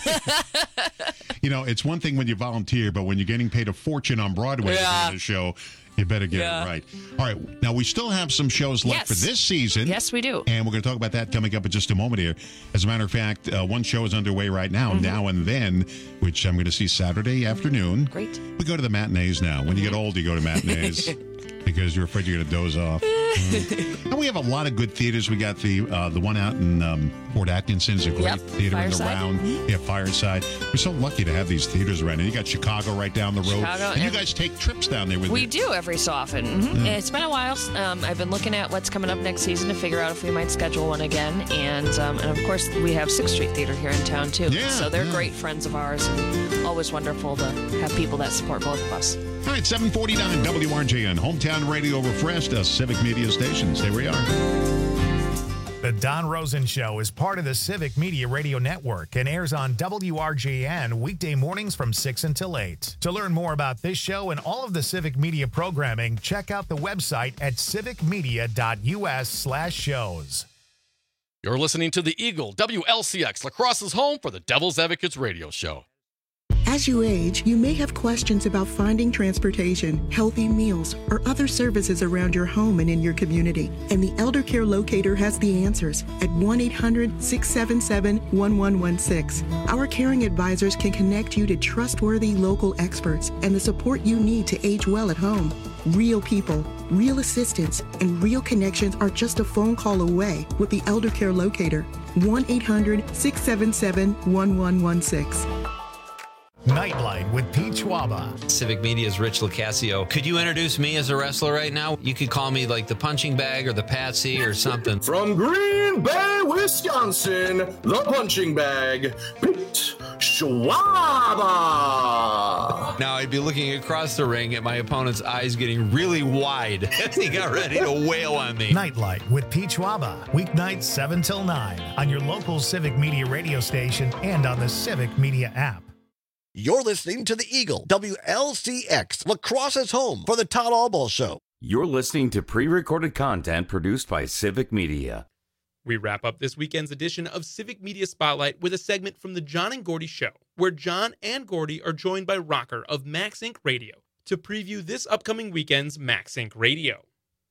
You know, it's one thing when you volunteer, but when you're getting paid a fortune on Broadway Yeah. to do a show, you better get Yeah. it right. All right, now we still have some shows left Yes. for this season. Yes, we do. And we're going to talk about that coming up in just a moment here. As a matter of fact, uh, one show is underway right now, Mm-hmm. Now and Then, which I'm going to see Saturday afternoon. Great. We go to the matinees now. When you get old, you go to matinees because you're afraid you're going to doze off. Mhm. And we have a lot of good theaters. We got the uh, the one out in um, Fort Atkinson is a great Yep, theater in the Fireside. round. Yeah, Fireside. We're so lucky to have these theaters around. And you got Chicago right down the road. Chicago, and you and- guys take trips down there with We you. do every so often. Mhm. It's been a while. Um, I've been looking at what's coming up next season to figure out if we might schedule one again. And um, and of course, we have Sixth Street Theater here in town too. Yeah, so they're yeah. great friends of ours, and always wonderful to have people that support both of us. All right, seven forty-nine W R J N, Hometown Radio Refreshed, us Civic Media Stations. Here we are. The Don Rosen Show is part of the Civic Media Radio Network and airs on W R J N weekday mornings from six until eight. To learn more about this show and all of the Civic Media programming, check out the website at civicmedia.us slash shows. You're listening to the Eagle, W L C X, Lacrosse's home for the Devil's Advocates radio show. As you age, you may have questions about finding transportation, healthy meals, or other services around your home and in your community. And the Elder Care Locator has the answers at one eight hundred, six seven seven, one one one six. Our caring advisors can connect you to trustworthy local experts and the support you need to age well at home. Real people, real assistance, and real connections are just a phone call away with the Elder Care Locator. one eight hundred, six seven seven, one one one six. Nightlight with Pete Schwaba. Civic Media's Rich Locascio. Could you introduce me as a wrestler right now? You could call me like the punching bag or the Patsy or something. From Green Bay, Wisconsin, the punching bag, Pete Schwaba. Now I'd be looking across the ring at my opponent's eyes getting really wide as he got ready to wail on me. Nightlight with Pete Schwaba. Weeknights seven till nine on your local Civic Media radio station and on the Civic Media app. You're listening to the Eagle, W L C X, Lacrosse's home for the Todd Albaugh Show. You're listening to pre-recorded content produced by Civic Media. We wrap up this weekend's edition of Civic Media Spotlight with a segment from the John and Gordy Show, where John and Gordy are joined by Rocker of MaxInc Radio to preview this upcoming weekend's MaxInc Radio.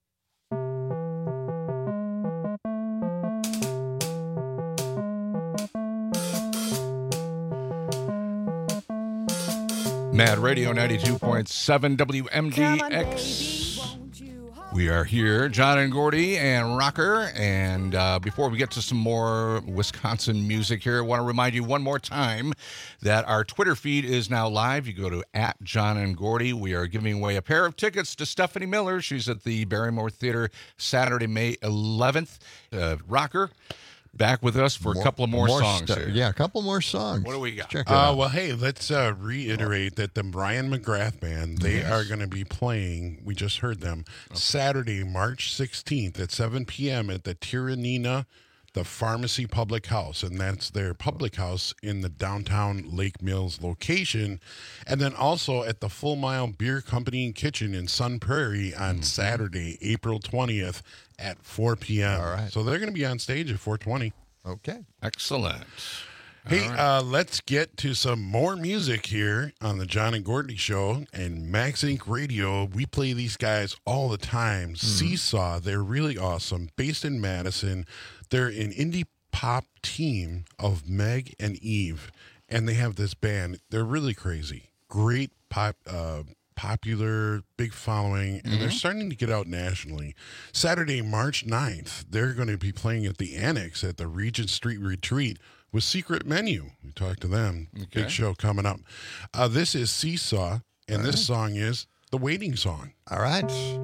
Mad Radio ninety-two point seven W M D X. We are here, John and Gordy and Rocker. And uh, before we get to some more Wisconsin music here, I want to remind you one more time that our Twitter feed is now live. You go to at John and Gordy. We are giving away a pair of tickets to Stephanie Miller. She's at the Barrymore Theater Saturday, May eleventh. Uh, Rocker, back with us for More- a couple of more, more songs stu- here. yeah, a couple more songs. What do we got? Check it Uh, out. well, hey, let's uh, reiterate that the Brian McGrath Band, they Yes. are going to be playing, we just heard them, Saturday, March sixteenth at seven p.m. at the Tiranina, the Pharmacy Public House. And that's their public house in the downtown Lake Mills location. And then also at the Full Mile Beer Company and Kitchen in Sun Prairie on Saturday, April twentieth at four p.m. All right. So they're going to be on stage at four twenty. Okay. Excellent. Hey, All right. uh, let's get to some more music here on the John and Gordy Show and MaxInc Radio. We play these guys all the time. Seesaw, they're really awesome. Based in Madison, they're an indie pop team of Meg and Eve, and they have this band. They're really crazy. Great pop, uh, popular, big following, and they're starting to get out nationally. Saturday, March ninth, they're going to be playing at the Annex at the Regent Street Retreat with Secret Menu. We talked to them. Okay. Big show coming up. Uh, this is Seesaw, and this song is The Waiting Song. All right.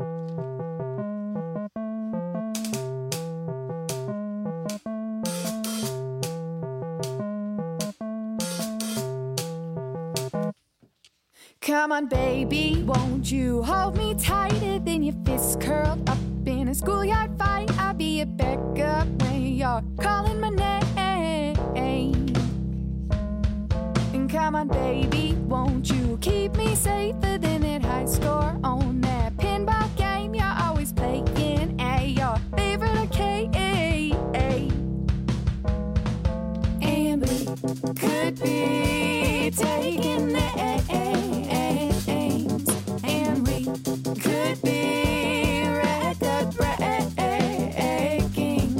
Come on, baby, won't you hold me tighter than your fists curled up in a schoolyard fight? I'll be your backup when you're calling my name. And come on, baby, won't you keep me safer than that high score on that pinball game you're always playing? Hey, your favorite arcade. And we could be taking the and we could be record breaking.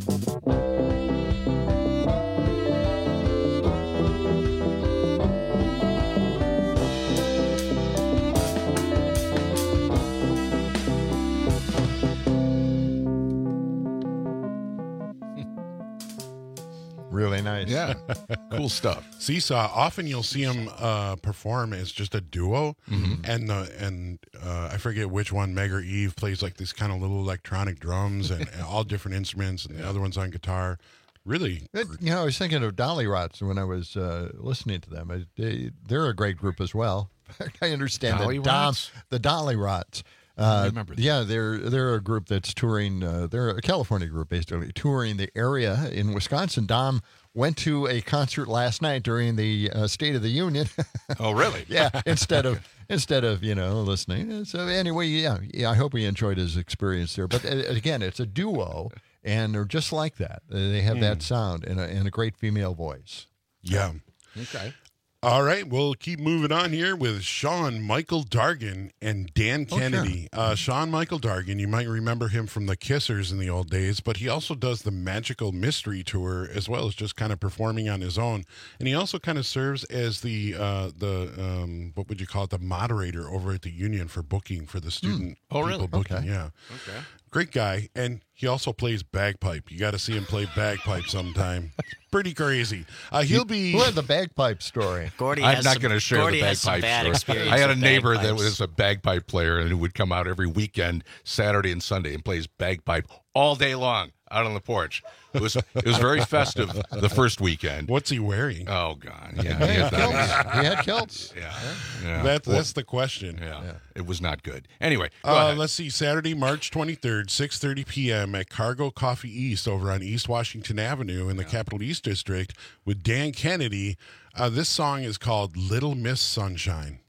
Really nice. Yeah. Cool stuff. Seesaw, often you'll see them uh, perform as just a duo, Mhm. and the and uh, I forget which one, Meg or Eve, plays like these kind of little electronic drums and, and all different instruments, and the other one's on guitar. Really, It- you know, I was thinking of Dolly Rots when I was uh, listening to them. I, they, they're a great group as well. I understand Dolly that Dom, Rots? the Dolly Rots. I Uh, remember that. yeah, they're they're a group that's touring. Uh, they're a California group, basically touring the area in Wisconsin. Dom went to a concert last night during the uh, State of the Union. Oh, really? yeah, instead of instead of you know listening. So anyway, yeah, yeah. I hope he enjoyed his experience there. But uh, again, it's a duo, and they're just like that. They have that sound and a, and a great female voice. yeah. Okay. All right, we'll keep moving on here with Sean Michael Dargan and Dan Oh, sure. Kennedy. uh, Sean Michael Dargan, you might remember him from the Kissers in the old days, but he also does the Magical Mystery Tour as well as just kind of performing on his own. And he also kind of serves as the uh, the um, what would you call it, the moderator over at the union for booking for the student Oh, people really? booking. Okay. Yeah, Okay. great guy, and he also plays bagpipe. You got to see him play bagpipe sometime. It's pretty crazy. Uh, he'll be. Who had the bagpipe story? Gordy I'm has not some- going to share Gordy the has some bagpipe bad story. experience I had a with neighbor that bagpipes. was a bagpipe player and who would come out every weekend, Saturday and Sunday, and plays bagpipe all day long out on the porch. It was it was very festive the first weekend. What's he wearing? Oh God, yeah, He he had had kilts. that. He had kilts. Yeah, yeah. That, Well, that's the question. yeah, it was not good. Anyway, go Uh, ahead. let's see. Saturday, March twenty-third, six thirty p.m. at Cargo Coffee East over on East Washington Avenue in the Capital East District with Dan Kennedy. Uh, this song is called Little Miss Sunshine.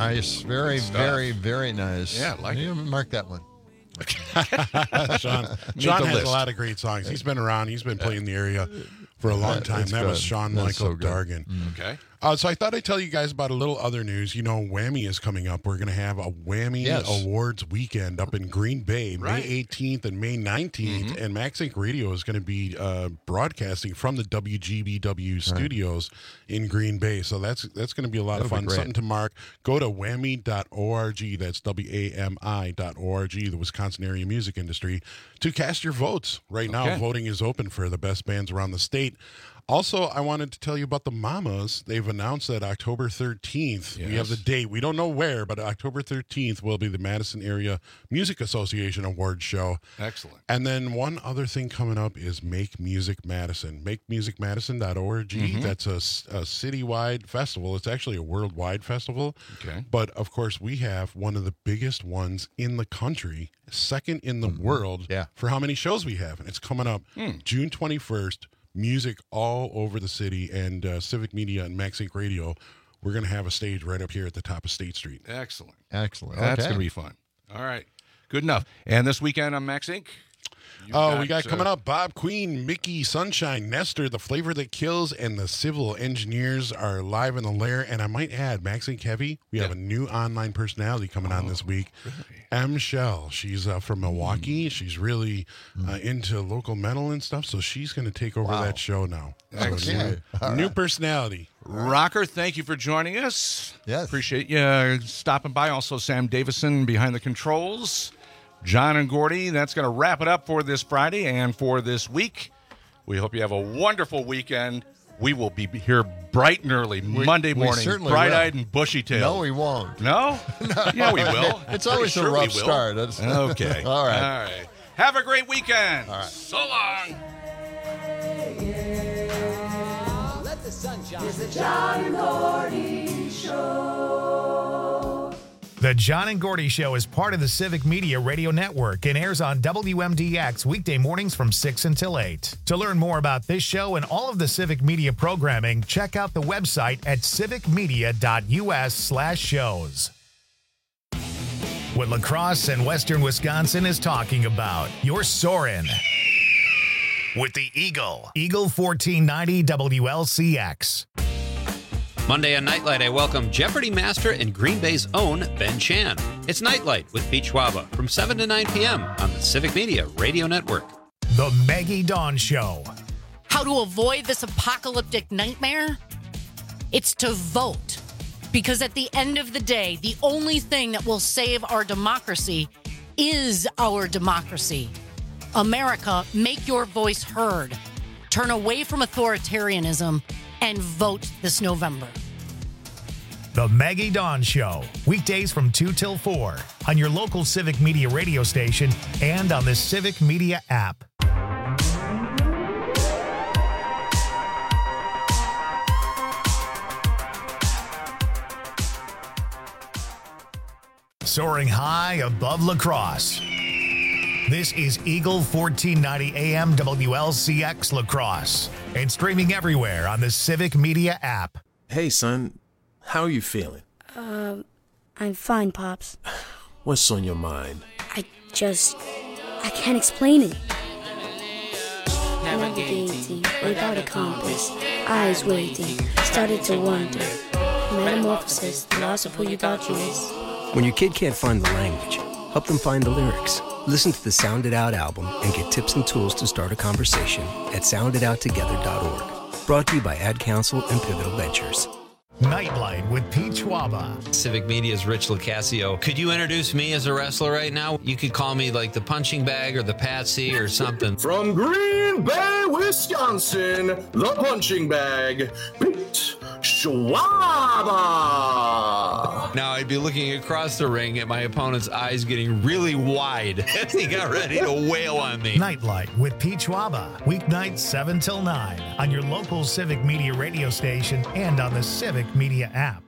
Nice. Very, very, very nice. Yeah, I like you it. Mark that one. Sean, Made Sean the has list. a lot of great songs. He's been around. He's been playing the area for a long That- time. that's That was good. Sean That's Michael so good. Dargan. Okay. Uh, so I thought I'd tell you guys about a little other news. You know, Whammy is coming up. We're going to have a Whammy Yes. Awards weekend up in Green Bay, Right. May eighteenth and May nineteenth. Mm-hmm. And Max Inc Radio is going to be uh, broadcasting from the W G B W studios in Green Bay. So that's that's going to be a lot of That'll be fun. great. Something to mark. Go to whammy dot org. That's W A M I dot O R G, the Wisconsin area music industry, to cast your votes. Right now, Okay. voting is open for the best bands around the state. Also, I wanted to tell you about the Mamas. They've announced that October thirteenth, we have the Yes. date. We don't know where, but October thirteenth will be the Madison Area Music Association Awards show. Excellent. And then one other thing coming up is Make Music Madison. make music madison dot org. Mhm. That's a, s- a citywide festival. It's actually a worldwide festival. Okay. But of course, we have one of the biggest ones in the country, second in the world Yeah. for how many shows we have. And it's coming up Hmm. June twenty-first. Music all over the city, and uh, Civic Media and Max Inc Radio. We're going to have a stage right up here at the top of State Street. Excellent. Excellent. That's Okay. going to be fun. All right. Good enough. And this weekend on Max Incorporated? You've Oh, we got uh, coming up Bob Queen, Mickey Sunshine, Nestor, The Flavor That Kills, and the Civil Engineers are live in the lair. And I might add, Max Inc Heavy, we have a new online personality coming on this week. M. Shell. She's uh, from Milwaukee. She's really uh, into local metal and stuff, so she's going to take over Wow. that show now. So Excellent. new, All new right. personality. Rocker, thank you for joining us. Yes. Appreciate you stopping by. Also, Sam Davison behind the controls. John and Gordy, that's going to wrap it up for this Friday and for this week. We hope you have a wonderful weekend. We will be here bright and early We- Monday we morning, certainly bright-eyed will. and bushy-tailed. No, we won't. No? Yeah, we will. It's Pretty always sure a we rough will. start. That's- Okay. All right. All right. Have a great weekend. All right. So long. Let the sun shine. It's the John and Gordy Show. The John and Gordy Show is part of the Civic Media Radio Network and airs on W M D X weekday mornings from six until eight. To learn more about this show and all of the Civic Media programming, check out the website at civic media dot U S slash shows. What La Crosse and Western Wisconsin is talking about. You're soaring with the Eagle. Eagle fourteen ninety W L C X. Monday on Nightlight, I welcome Jeopardy master and Green Bay's own Ben Chan. It's Nightlight with Pete Schwaba from seven to nine p.m. on the Civic Media Radio Network. The Maggie Dawn Show. How to avoid this apocalyptic nightmare? It's to vote. Because at the end of the day, the only thing that will save our democracy is our democracy. America, make your voice heard. Turn away from authoritarianism and vote this November. The Maggie Dawn Show. Weekdays from two till four on your local Civic Media radio station and on the Civic Media app. Soaring high above La Crosse. This is Eagle fourteen ninety A M W L C X La Crosse and streaming everywhere on the Civic Media app. Hey, son. How are you feeling? Um, I'm fine, Pops. What's on your mind? I just... I can't explain it. Navigating without a compass, eyes waiting, started to wonder. Metamorphosis, the loss of who you thought you was. When your kid can't find the language, help them find the lyrics. Listen to the Sound It Out album and get tips and tools to start a conversation at sound it out together dot org. Brought to you by Ad Council and Pivotal Ventures. Nightlight with Pete Schwaba. Civic Media's Rich Lucasio. Could you introduce me as a wrestler right now? You could call me like the punching bag or the patsy or something. From Green Bay, Wisconsin, the punching bag, Pete Schwaba. Now I'd be looking across the ring at my opponent's eyes getting really wide as he got ready to wail on me. Nightlight with Pete Schwaba. Weeknights seven till nine on your local Civic Media radio station and on the Civic Media app.